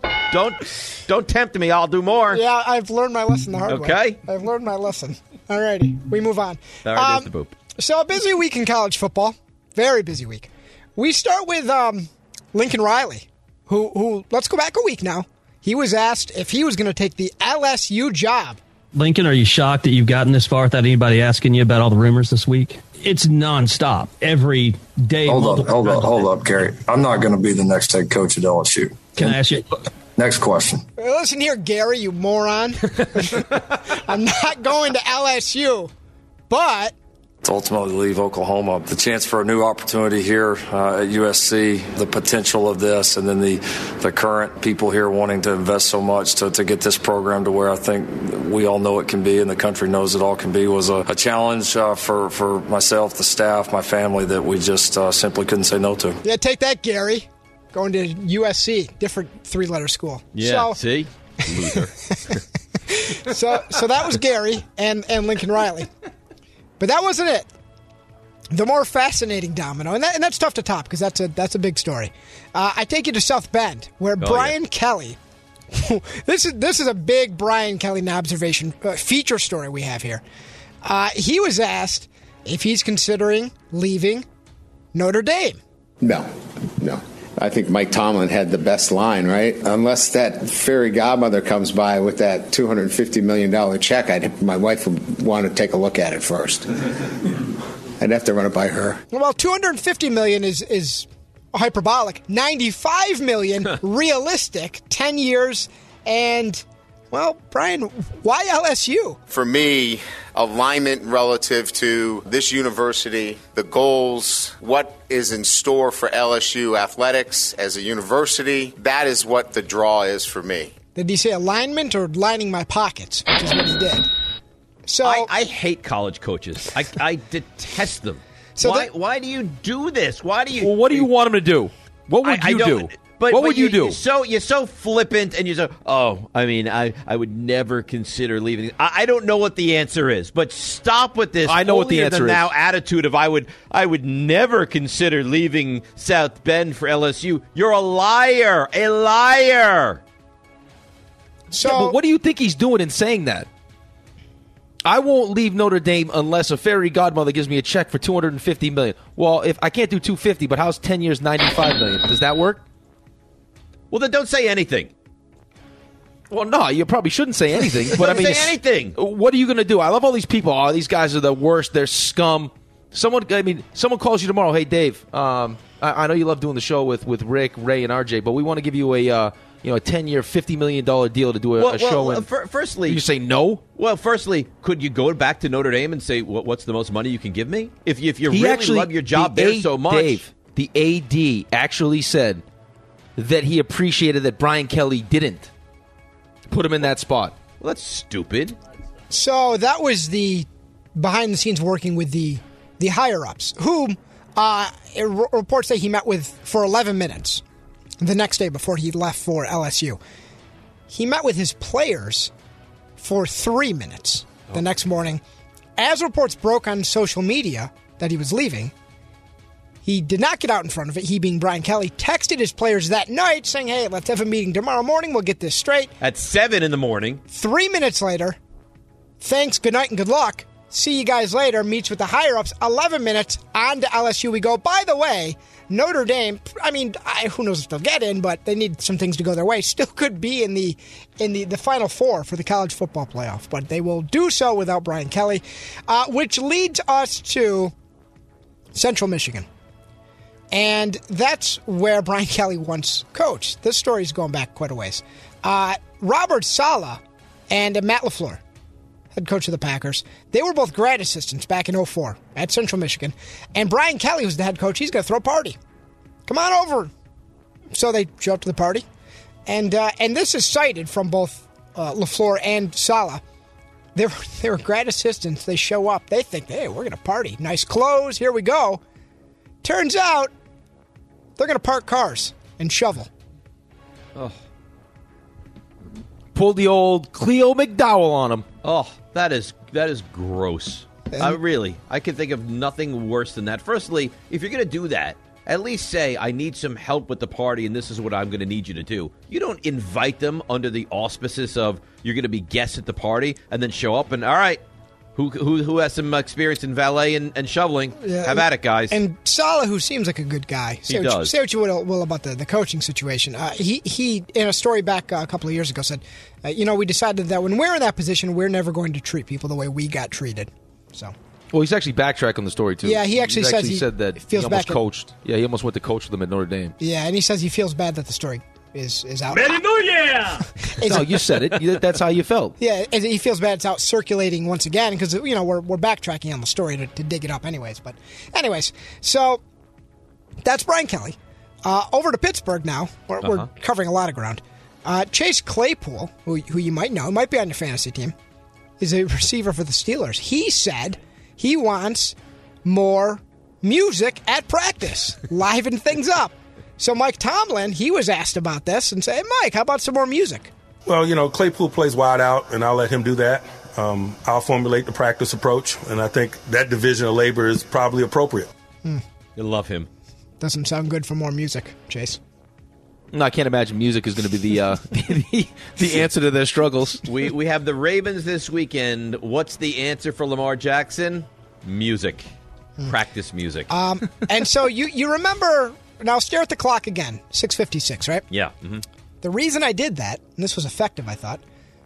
Don't tempt me. I'll do more. Yeah, I've learned my lesson the hard way. Okay. I've learned my lesson. All righty, we move on. All right, here's the boop. So a busy week in college football. Very busy week. We start with Lincoln Riley, who let's go back a week now. He was asked if he was going to take the LSU job. Lincoln, are you shocked that you've gotten this far without anybody asking you about all the rumors this week? It's nonstop. Every day. Hold up, Gary. I'm not going to be the next head coach at LSU. Can I ask you? Next question. Listen here, Gary, you moron. I'm not going to LSU, but to ultimately leave Oklahoma. The chance for a new opportunity here at USC, the potential of this, and then the current people here wanting to invest so much to get this program to where I think we all know it can be and the country knows it all can be was a challenge for myself, the staff, my family that we just simply couldn't say no to. Yeah, take that, Gary. Going to USC, different three-letter school. Yeah, see? Loser. So that was Gary and Lincoln Riley. But that wasn't it. The more fascinating domino, and that's tough to top because that's a big story. I take you to South Bend, where Brian Kelly. This is a big Brian Kelly Knobservation feature story we have here. He was asked if he's considering leaving Notre Dame. No. I think Mike Tomlin had the best line, right? Unless that fairy godmother comes by with that $250 million check, my wife would want to take a look at it first. I'd have to run it by her. Well, $250 million is hyperbolic. $95 million realistic. 10 years. And, well, Brian, why LSU? For me, alignment relative to this university, the goals, what is in store for LSU athletics as a university, that is what the draw is for me. Did he say alignment or lining my pockets, which is what he did? So I hate college coaches. I detest them. So why do you do this? Why do you? Well, what do you want him to do? What would you do? But what would you do? You're so flippant, and you're so. Oh, I mean, I would never consider leaving. I don't know what the answer is, but stop with this. I know what the answer is. Now attitude of I would never consider leaving South Bend for LSU. You're a liar, a liar. So, but what do you think he's doing in saying that? I won't leave Notre Dame unless a fairy godmother gives me a check for $250 million. Well, if I can't do $250, but how's 10 years, $95 million? Does that work? Well, then don't say anything. Well, no, you probably shouldn't say anything. But Don't say anything. What are you going to do? I love all these people. Oh, these guys are the worst. They're scum. Someone calls you tomorrow. Hey, Dave, I know you love doing the show with Rick, Ray, and RJ, but we want to give you a 10-year, $50 million deal to do a show. Firstly, you say no. Well, firstly, could you go back to Notre Dame and say, what's the most money you can give me? If you really love your job there so much. Dave, the AD actually said that he appreciated that Brian Kelly didn't put him in that spot. Well, that's stupid. So that was the behind-the-scenes working with the higher-ups, whom reports say he met with for 11 minutes the next day before he left for LSU. He met with his players for 3 minutes the next morning. As reports broke on social media that he was leaving, he did not get out in front of it. He, being Brian Kelly, texted his players that night saying, hey, let's have a meeting tomorrow morning. We'll get this straight. At 7 in the morning. 3 minutes later, thanks, good night, and good luck. See you guys later. Meets with the higher-ups. 11 minutes, on to LSU we go. By the way, Notre Dame, who knows if they'll get in, but they need some things to go their way. Still could be in the Final Four for the college football playoff, but they will do so without Brian Kelly, which leads us to Central Michigan. And that's where Brian Kelly once coached. This story's going back quite a ways. Robert Saleh and Matt LaFleur, head coach of the Packers, they were both grad assistants back in 2004 at Central Michigan. And Brian Kelly was the head coach. He's going to throw a party. Come on over. So they show up to the party. And this is cited from both LaFleur and Saleh. They were grad assistants. They show up. They think, hey, we're going to party. Nice clothes. Here we go. Turns out they're going to park cars and shovel. Oh. Pulled the old Cleo McDowell on him. Oh, that is gross. I can think of nothing worse than that. Firstly, if you're going to do that, at least say, I need some help with the party, and this is what I'm going to need you to do. You don't invite them under the auspices of you're going to be guests at the party, and then show up and, all right, who has some experience in valet and shoveling? Yeah, have at it, guys. And Saleh, who seems like a good guy. Say what you will about the coaching situation. He in a story back a couple of years ago, said, we decided that when we're in that position, we're never going to treat people the way we got treated. So. Well, he's actually backtracked on the story, too. Yeah, he actually said that he almost coached. Yeah, he almost went to coach with them at Notre Dame. Yeah, and he says he feels bad that the story is out. Hallelujah! No, you said it. That's how you felt. Yeah, he feels bad it's out circulating once again because, we're backtracking on the story to dig it up anyways. But anyways, so that's Brian Kelly. Over to Pittsburgh now. We're covering a lot of ground. Chase Claypool, who you might know, might be on your fantasy team, is a receiver for the Steelers. He said he wants more music at practice, liven things up. So Mike Tomlin, he was asked about this and said, hey, Mike, how about some more music? Well, Claypool plays wide out, and I'll let him do that. I'll formulate the practice approach, and I think that division of labor is probably appropriate. You love him. Doesn't sound good for more music, Chase. No, I can't imagine music is going to be the answer to their struggles. We have the Ravens this weekend. What's the answer for Lamar Jackson? Music. Practice music. And so you remember... Now, stare at the clock again. 6:56, right? Yeah. Mm-hmm. The reason I did that, and this was effective, I thought,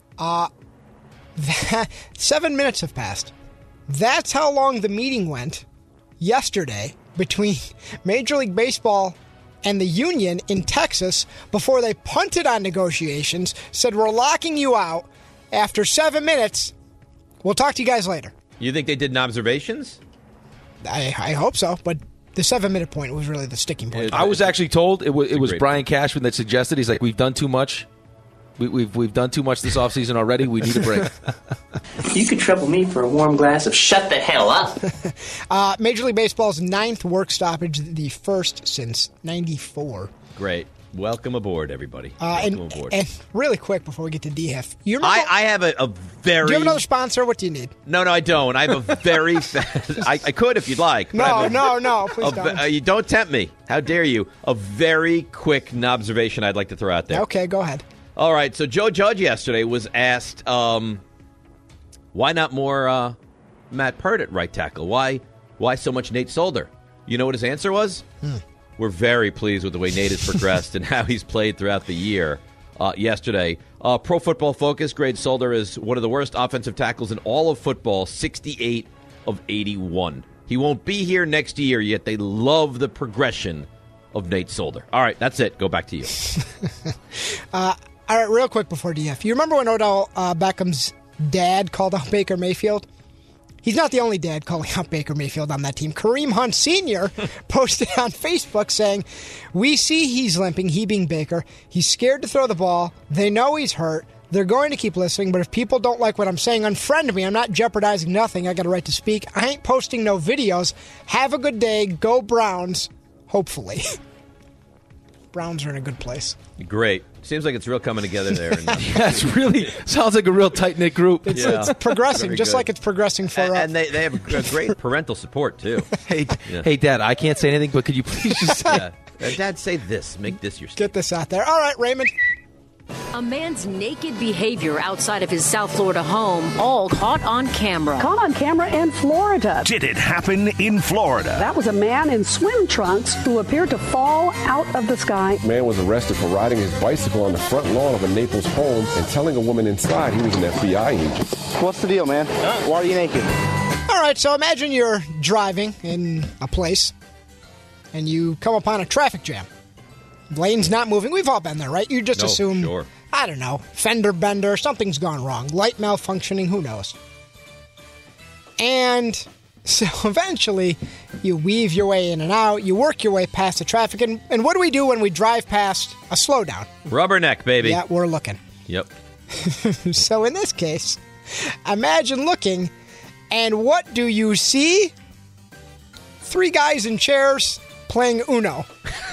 7 minutes have passed. That's how long the meeting went yesterday between Major League Baseball and the union in Texas before they punted on negotiations, said, we're locking you out after 7 minutes. We'll talk to you guys later. You think they did observations? I hope so, but... The 7-minute point was really the sticking point. I was actually told it was Brian Cashman that suggested. He's like, we've done too much. We've done too much this offseason already. We need a break. You could trouble me for a warm glass of shut the hell up. Major League Baseball's 9th work stoppage, the first since '94. Great. Welcome aboard, everybody. And really quick before we get to DF, you remember, I have a very... Do you have another sponsor? What do you need? No, I don't. I have a very fast... I could if you'd like. No, please don't. You don't tempt me. How dare you? A very quick observation I'd like to throw out there. Okay, go ahead. All right, so Joe Judge yesterday was asked, why not more Matt Peart at right tackle? Why so much Nate Solder? You know what his answer was? We're very pleased with the way Nate has progressed and how he's played throughout the year. Yesterday, Pro Football Focus grades Solder as one of the worst offensive tackles in all of football, 68 of 81. He won't be here next year, yet they love the progression of Nate Solder. All right, that's it. Go back to you. All right, real quick before DF. You remember when Odell Beckham's dad called out Baker Mayfield? He's not the only dad calling out Baker Mayfield on that team. Kareem Hunt Sr. posted on Facebook saying, "We see he's limping, he being Baker. He's scared to throw the ball. They know he's hurt. They're going to keep listening, but if people don't like what I'm saying, unfriend me. I'm not jeopardizing nothing. I got a right to speak. I ain't posting no videos. Have a good day. Go Browns." Hopefully. Browns are in a good place. Great. Seems like it's real coming together there. It's really sounds like a real tight-knit group. It's progressing, just like it's progressing for us. And they have a great parental support, too. Hey, Dad, I can't say anything, but could you please just say... Dad, say this. Make this your statement. Get this out there. All right, Raymond. A man's naked behavior outside of his South Florida home, all caught on camera. Caught on camera in Florida. Did it happen in Florida? That was a man in swim trunks who appeared to fall out of the sky. Man was arrested for riding his bicycle on the front lawn of a Naples home and telling a woman inside he was an FBI agent. What's the deal, man? Why are you naked? All right, so imagine you're driving in a place and you come upon a traffic jam. Lane's not moving. We've all been there, right? You just assume, sure. I don't know, fender bender, something's gone wrong. Light malfunctioning, who knows? And so eventually you weave your way in and out. You work your way past the traffic. And what do we do when we drive past a slowdown? Rubberneck, baby. Yeah, we're looking. Yep. So in this case, imagine looking, and what do you see? 3 guys in chairs playing Uno.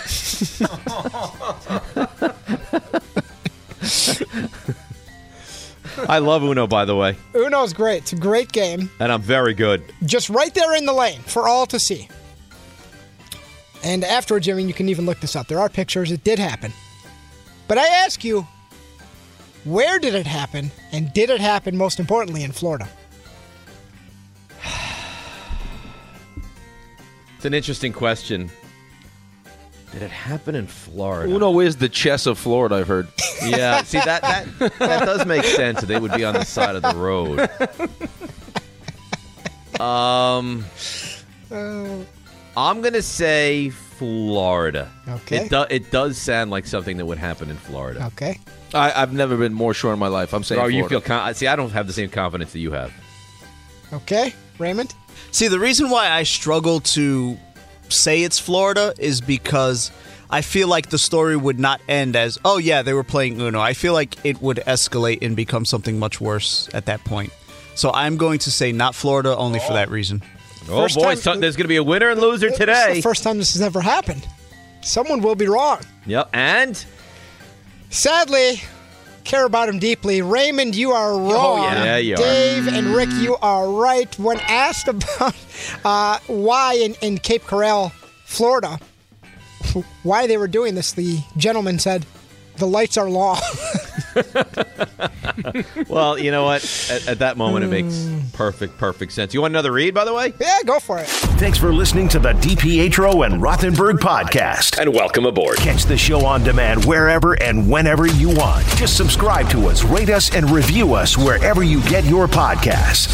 I love Uno, by the way. Uno's great. It's a great game. And I'm very good. Just right there in the lane for all to see. And afterwards, I mean, you can even look this up. There are pictures. It did happen. But I ask you, where did it happen? And did it happen, most importantly, in Florida? It's an interesting question. Did it happen in Florida? Uno is the chess of Florida, I've heard. Yeah, see, that does make sense. They would be on the side of the road. I'm going to say Florida. Okay. It does sound like something that would happen in Florida. Okay. I've never been more sure in my life. I'm saying Florida. You feel see, I don't have the same confidence that you have. Okay. Raymond? See, the reason why I struggle to say it's Florida is because I feel like the story would not end as, oh yeah, they were playing Uno. I feel like it would escalate and become something much worse at that point. So I'm going to say not Florida only for that reason. Oh boy, there's going to be a winner and loser today. It's the first time this has ever happened. Someone will be wrong. Yep, and? Sadly, care about him deeply. Raymond, you are wrong. Oh, yeah, you are. Dave and Rick, you are right. When asked about why in Cape Coral, Florida, why they were doing this, the gentleman said, the lights are long. Well, you know what? At that moment, it makes perfect sense. You want another read, by the way? Yeah, go for it. Thanks for listening to the DiPietro and Rothenberg podcast. And welcome aboard. Catch the show on demand wherever and whenever you want. Just subscribe to us, rate us, and review us wherever you get your podcasts.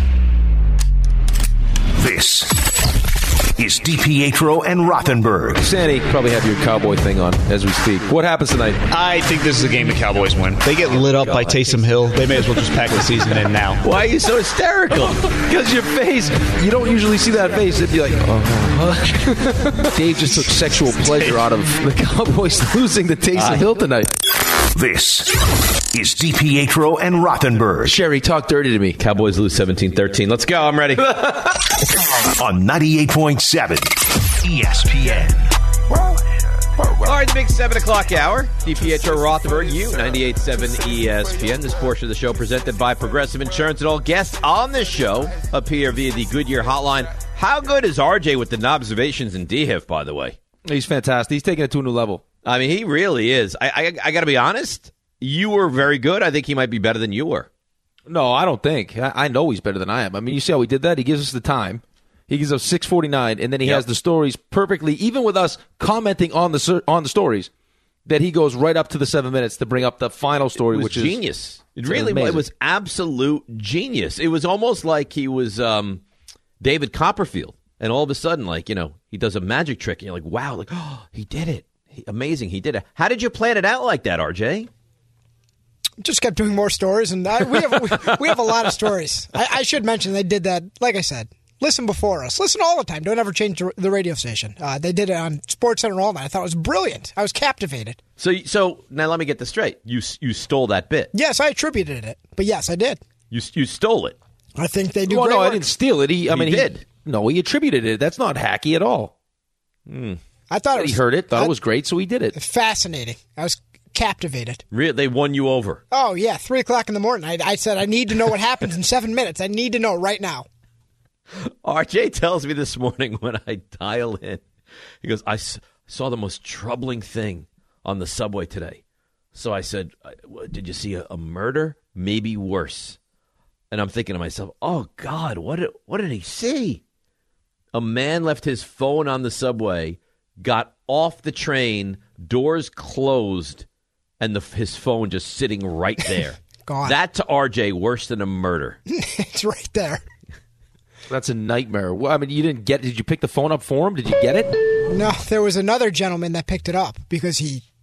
This is DiPietro and Rothenberg. Sandy, probably have your Cowboy thing on as we speak. What happens tonight? I think this is a game the Cowboys win. They get lit up by Taysom Hill. They may as well just pack the season in now. Why are you so hysterical? Because your face, you don't usually see that face. It'd be like, oh. Dave just took sexual pleasure out of the Cowboys losing to Taysom Hill tonight. This is DiPietro and Rothenberg. Sherry, talk dirty to me. Cowboys lose 17-13. Let's go. I'm ready. On 98.7 ESPN. All right, the big 7 o'clock hour. DiPietro Rothenberg, you, 98.7 ESPN. This portion of the show presented by Progressive Insurance, and all guests on this show appear via the Goodyear hotline. How good is RJ with the observations in DHIF, by the way? He's fantastic. He's taking it to a new level. I mean, he really is. I got to be honest. You were very good. I think he might be better than you were. No, I don't think. I know he's better than I am. I mean, you see how he did that? He gives us the time. He gives us 6:49, and then he has the stories perfectly, even with us commenting on the stories, that he goes right up to the 7 minutes to bring up the final story, which is genius. It really was absolute genius. It was almost like he was David Copperfield, and all of a sudden, like, you know, he does a magic trick, and you're like, wow, like, oh, he did it. Amazing, he did it. How did you plan it out like that, RJ? Just kept doing more stories, and we have a lot of stories. I should mention they did that, like I said. Listen before us. Listen all the time. Don't ever change the radio station. They did it on SportsCenter all night. I thought it was brilliant. I was captivated. So now let me get this straight. You stole that bit. Yes, I attributed it, but yes, I did. You stole it. I think they do. Well, great no, work. I didn't steal it. He did. No, he attributed it. That's not hacky at all. I thought he heard it, thought it was great, so he did it. Fascinating. I was captivated. Really, they won you over. Oh yeah, 3 o'clock in the morning. I said I need to know what happens in 7 minutes. I need to know right now. RJ tells me this morning when I dial in, he goes, I saw the most troubling thing on the subway today. So I said, did you see a murder? Maybe worse. And I'm thinking to myself, oh, God, what did he see? A man left his phone on the subway, got off the train, doors closed, and his phone just sitting right there. God. That to RJ, worse than a murder. It's right there. That's a nightmare. Well, I mean, you didn't get it. Did you pick the phone up for him? Did you get it? No, there was another gentleman that picked it up because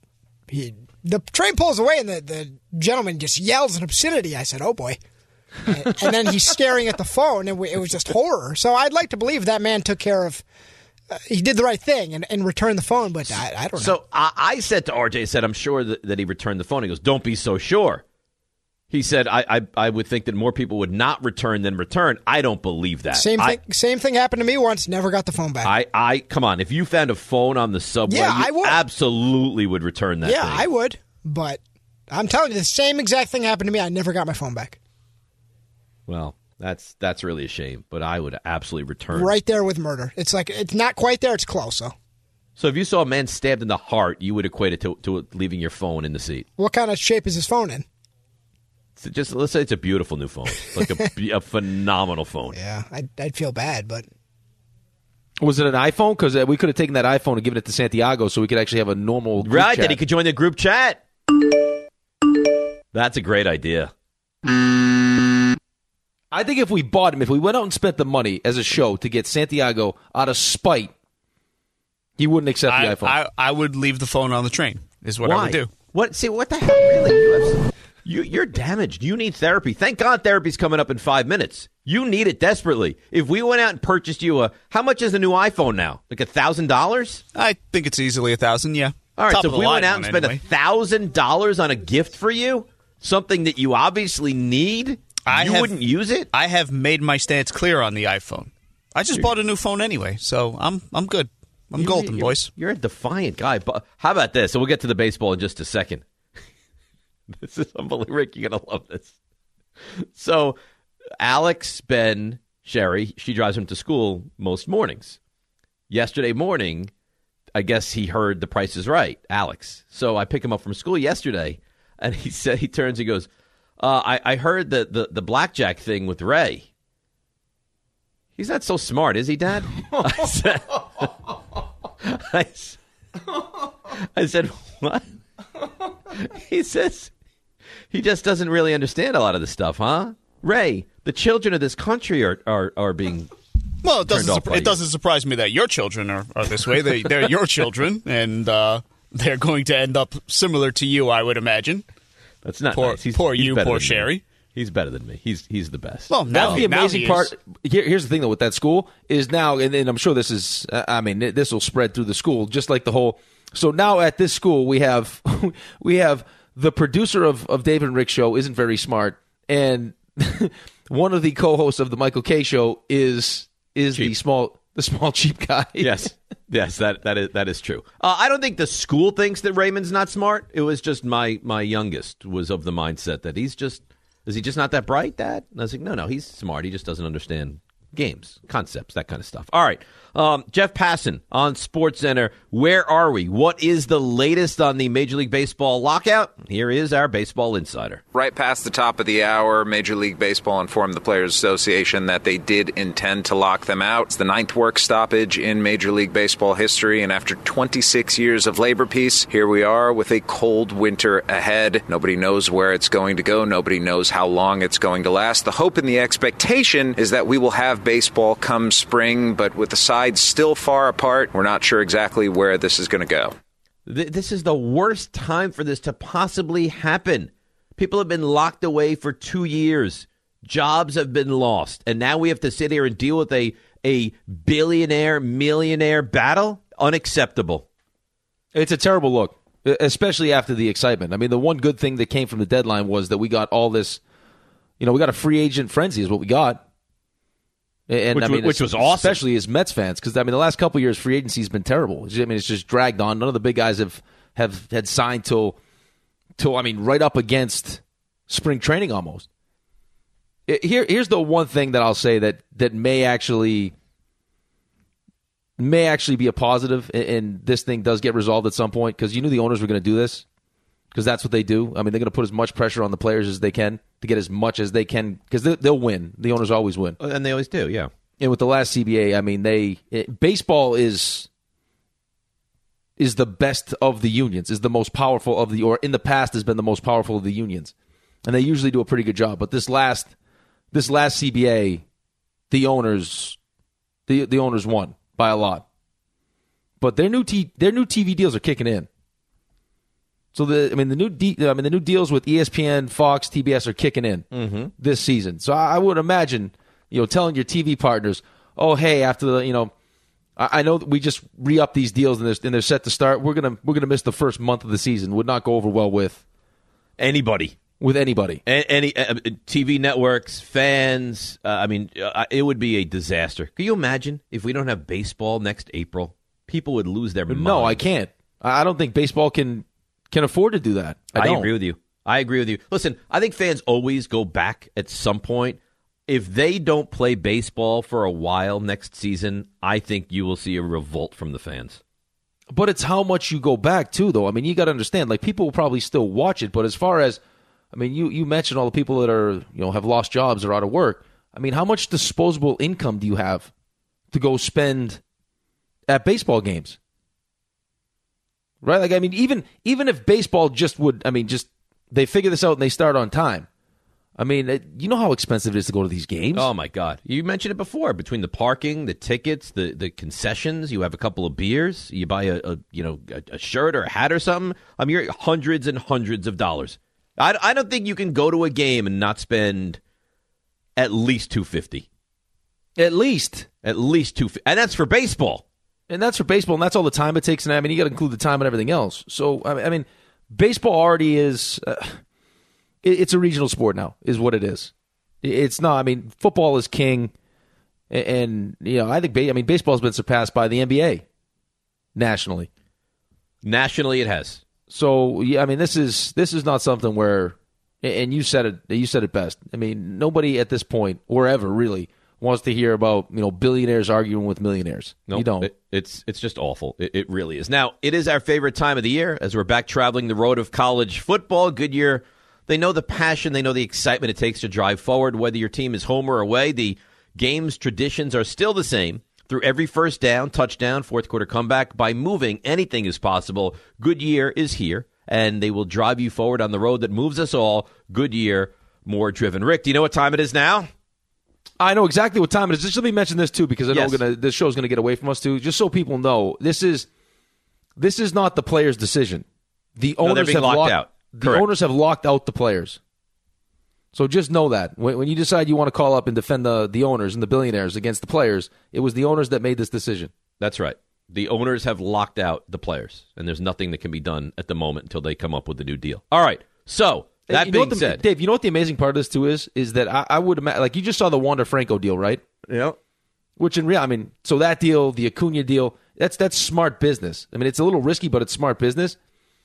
the train pulls away and the gentleman just yells an obscenity. I said, oh, boy. And then he's staring at the phone, and it was just horror. So I'd like to believe that man took care of he did the right thing and returned the phone, but I don't know. So I said to RJ, I'm sure that he returned the phone. He goes, don't be so sure. He said, I would think that more people would not return than return. I don't believe that. Same thing happened to me once. Never got the phone back. Come on. If you found a phone on the subway, I would. Absolutely would return that thing. I would. But I'm telling you, the same exact thing happened to me. I never got my phone back. Well, that's really a shame. But I would absolutely return. Right there with murder. It's like, it's not quite there. It's close, though. So if you saw a man stabbed in the heart, you would equate it to leaving your phone in the seat. What kind of shape is his phone in? Just let's say it's a beautiful new phone, like a phenomenal phone. Yeah, I'd feel bad, but was it an iPhone? Because we could have taken that iPhone and given it to Santiago, so we could actually have a normal group chat. That he could join the group chat. That's a great idea. I think if we bought him, if we went out and spent the money as a show to get Santiago out of spite, he wouldn't accept the iPhone. I would leave the phone on the train. Is what Why? I would do. What? See, what the hell? Really? You're damaged. You need therapy. Thank God therapy's coming up in 5 minutes. You need it desperately. If we went out and purchased you how much is a new iPhone now? Like $1,000? I think it's easily $1,000. Yeah. All right. Top so of if we the went out line and spent anyway. $1,000 on a gift for you, something that you obviously need, wouldn't use it. I have made my stance clear on the iPhone. I just bought a new phone anyway, so I'm good. I'm golden, boys. You're a defiant guy. But how about this? So we'll get to the baseball in just a second. This is unbelievable. Rick, you're going to love this. So Alex, Ben, Sherry, she drives him to school most mornings. Yesterday morning, I guess he heard The Price is Right, Alex. So I pick him up from school yesterday, and he turns and goes, I heard the blackjack thing with Ray. He's not so smart, is he, Dad? I said, what? He says, he just doesn't really understand a lot of this stuff, huh? Ray, the children of this country are being Well, it doesn't surprise me that your children are this way. They're your children, and they're going to end up similar to you, I would imagine. That's not poor, nice. He's poor better Sherry. Me. He's better than me. He's the best. Well, that's the amazing part. Here's the thing, though, with that school is now, and I'm sure this is, this will spread through the school, just like the whole. So now at this school, we have the producer of David and Rick Show isn't very smart, and one of the co-hosts of the Michael K Show is the small. The small, cheap guy. Yes, that is true. I don't think the school thinks that Raymond's not smart. It was just my youngest was of the mindset that is he just not that bright, Dad? And I was like, no, he's smart. He just doesn't understand games, concepts, that kind of stuff. All right. Jeff Passan on SportsCenter. Where are we? What is the latest on the Major League Baseball lockout? Here is our baseball insider. Right past the top of the hour, Major League Baseball informed the Players Association that they did intend to lock them out. It's the 9th work stoppage in Major League Baseball history, and after 26 years of labor peace, here we are with a cold winter ahead. Nobody knows where it's going to go. Nobody knows how long it's going to last. The hope and the expectation is that we will have baseball come spring, but with the sides still far apart, we're not sure exactly where this is going to go. This is the worst time for this to possibly happen. People have been locked away for 2 years. Jobs have been lost. And now we have to sit here and deal with a billionaire, millionaire battle? Unacceptable. It's a terrible look, especially after the excitement. I mean, the one good thing that came from the deadline was that we got all this, we got a free agent frenzy is what we got. And which was awesome. Especially as Mets fans, because, the last couple of years, free agency has been terrible. It's just dragged on. None of the big guys have had signed till right up against spring training almost. Here's the one thing that I'll say that may actually be a positive, and this thing does get resolved at some point, because you knew the owners were going to do this, because that's what they do. They're going to put as much pressure on the players as they can to get as much as they can, because they'll win. The owners always win. And they always do, yeah. And with the last CBA, baseball is the best of the unions, is the most powerful of or in the past has been the most powerful of the unions. And they usually do a pretty good job. But this last CBA, the owners won by a lot. But their new TV deals are kicking in. So the new deals with ESPN, Fox, TBS are kicking in this season. So I would imagine, telling your TV partners, oh hey, after the I know that we just re-up these deals and they're set to start. We're gonna miss the first month of the season. Would not go over well with anybody. With anybody, any TV networks, fans. It would be a disaster. Can you imagine if we don't have baseball next April? People would lose their minds. No, I can't. I don't think baseball can afford to do that. I agree with you. Listen, I think fans always go back at some point. If they don't play baseball for a while next season, I think you will see a revolt from the fans. But it's how much you go back, too, though. You got to understand, people will probably still watch it, but as far as, you mentioned all the people that are, have lost jobs or out of work. How much disposable income do you have to go spend at baseball games? Right? Even if baseball just would, they figure this out and they start on time. You know how expensive it is to go to these games? Oh, my God. You mentioned it before. Between the parking, the tickets, the concessions, you have a couple of beers, you buy a shirt or a hat or something. You're hundreds and hundreds of dollars. I don't think you can go to a game and not spend at least $250. At least $250. And that's for baseball. And that's all the time it takes. And you got to include the time and everything else. So, baseball already is... it's a regional sport now, is what it is. It's not. Football is king, and I think baseball has been surpassed by the NBA nationally. Nationally, it has. So this is not something where, and you said it best. Nobody at this point or ever really wants to hear about billionaires arguing with millionaires. No, you don't. It's just awful. It really is. Now it is our favorite time of the year as we're back traveling the road of college football. Goodyear. They know the passion. They know the excitement it takes to drive forward. Whether your team is home or away, the game's traditions are still the same. Through every first down, touchdown, fourth quarter comeback, by moving, anything is possible. Goodyear is here, and they will drive you forward on the road that moves us all. Goodyear, more driven. Rick, do you know what time it is now? I know exactly what time it is. Just let me mention this, too, because I know this show's going to get away from us, too. Just so people know, this is not the players' decision. The owners have locked out. The owners have locked out the players. So just know that. When you decide you want to call up and defend the owners and the billionaires against the players, it was the owners that made this decision. That's right. The owners have locked out the players, and there's nothing that can be done at the moment until they come up with a new deal. All right. So, that being said. Dave, you know what the amazing part of this, too, is that I would imagine, you just saw the Wander Franco deal, right? Yeah. Which in real, I mean, so that deal, the Acuna deal, that's smart business. I mean, it's a little risky, but it's smart business.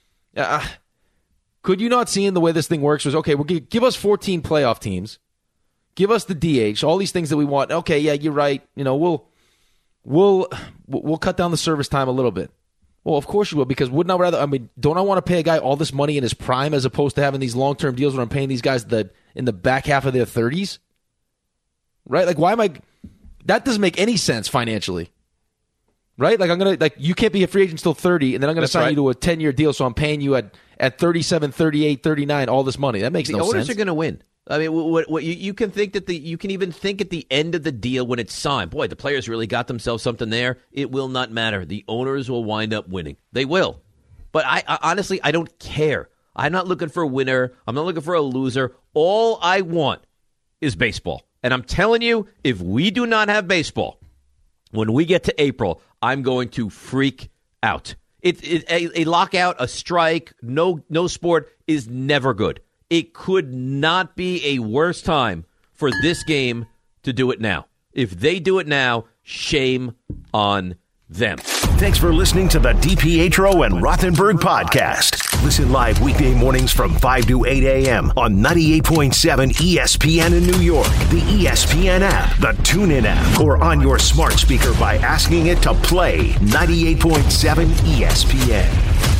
Could you not see in the way this thing works was, okay, give us 14 playoff teams. Give us the DH, all these things that we want. Okay, yeah, you're right. You know, we'll cut down the service time a little bit. Well, of course you will, because wouldn't I rather? I mean, don't I want to pay a guy all this money in his prime as opposed to having these long-term deals where I'm paying these guys in the back half of their 30s? Right? Like, why am I? That doesn't make any sense financially. Right? Like, you can't be a free agent until 30, and then I'm going to sign you to a 10-year deal, so I'm paying you at 37, 38, 39 all this money. That makes no sense. The owners are going to win. I mean, what you can think that you can even think at the end of the deal when it's signed, boy, the players really got themselves something there. It will not matter. The owners will wind up winning. They will. But I honestly, I don't care. I'm not looking for a winner. I'm not looking for a loser. All I want is baseball. And I'm telling you, if we do not have baseball, when we get to April, I'm going to freak out. A lockout, a strike, no sport is never good. It could not be a worse time for this game to do it now. If they do it now, shame on them. Thanks for listening to the DiPietro and Rothenberg podcast. Listen live weekday mornings from 5 to 8 a.m. on 98.7 ESPN in New York, the ESPN app, the TuneIn app, or on your smart speaker by asking it to play 98.7 ESPN.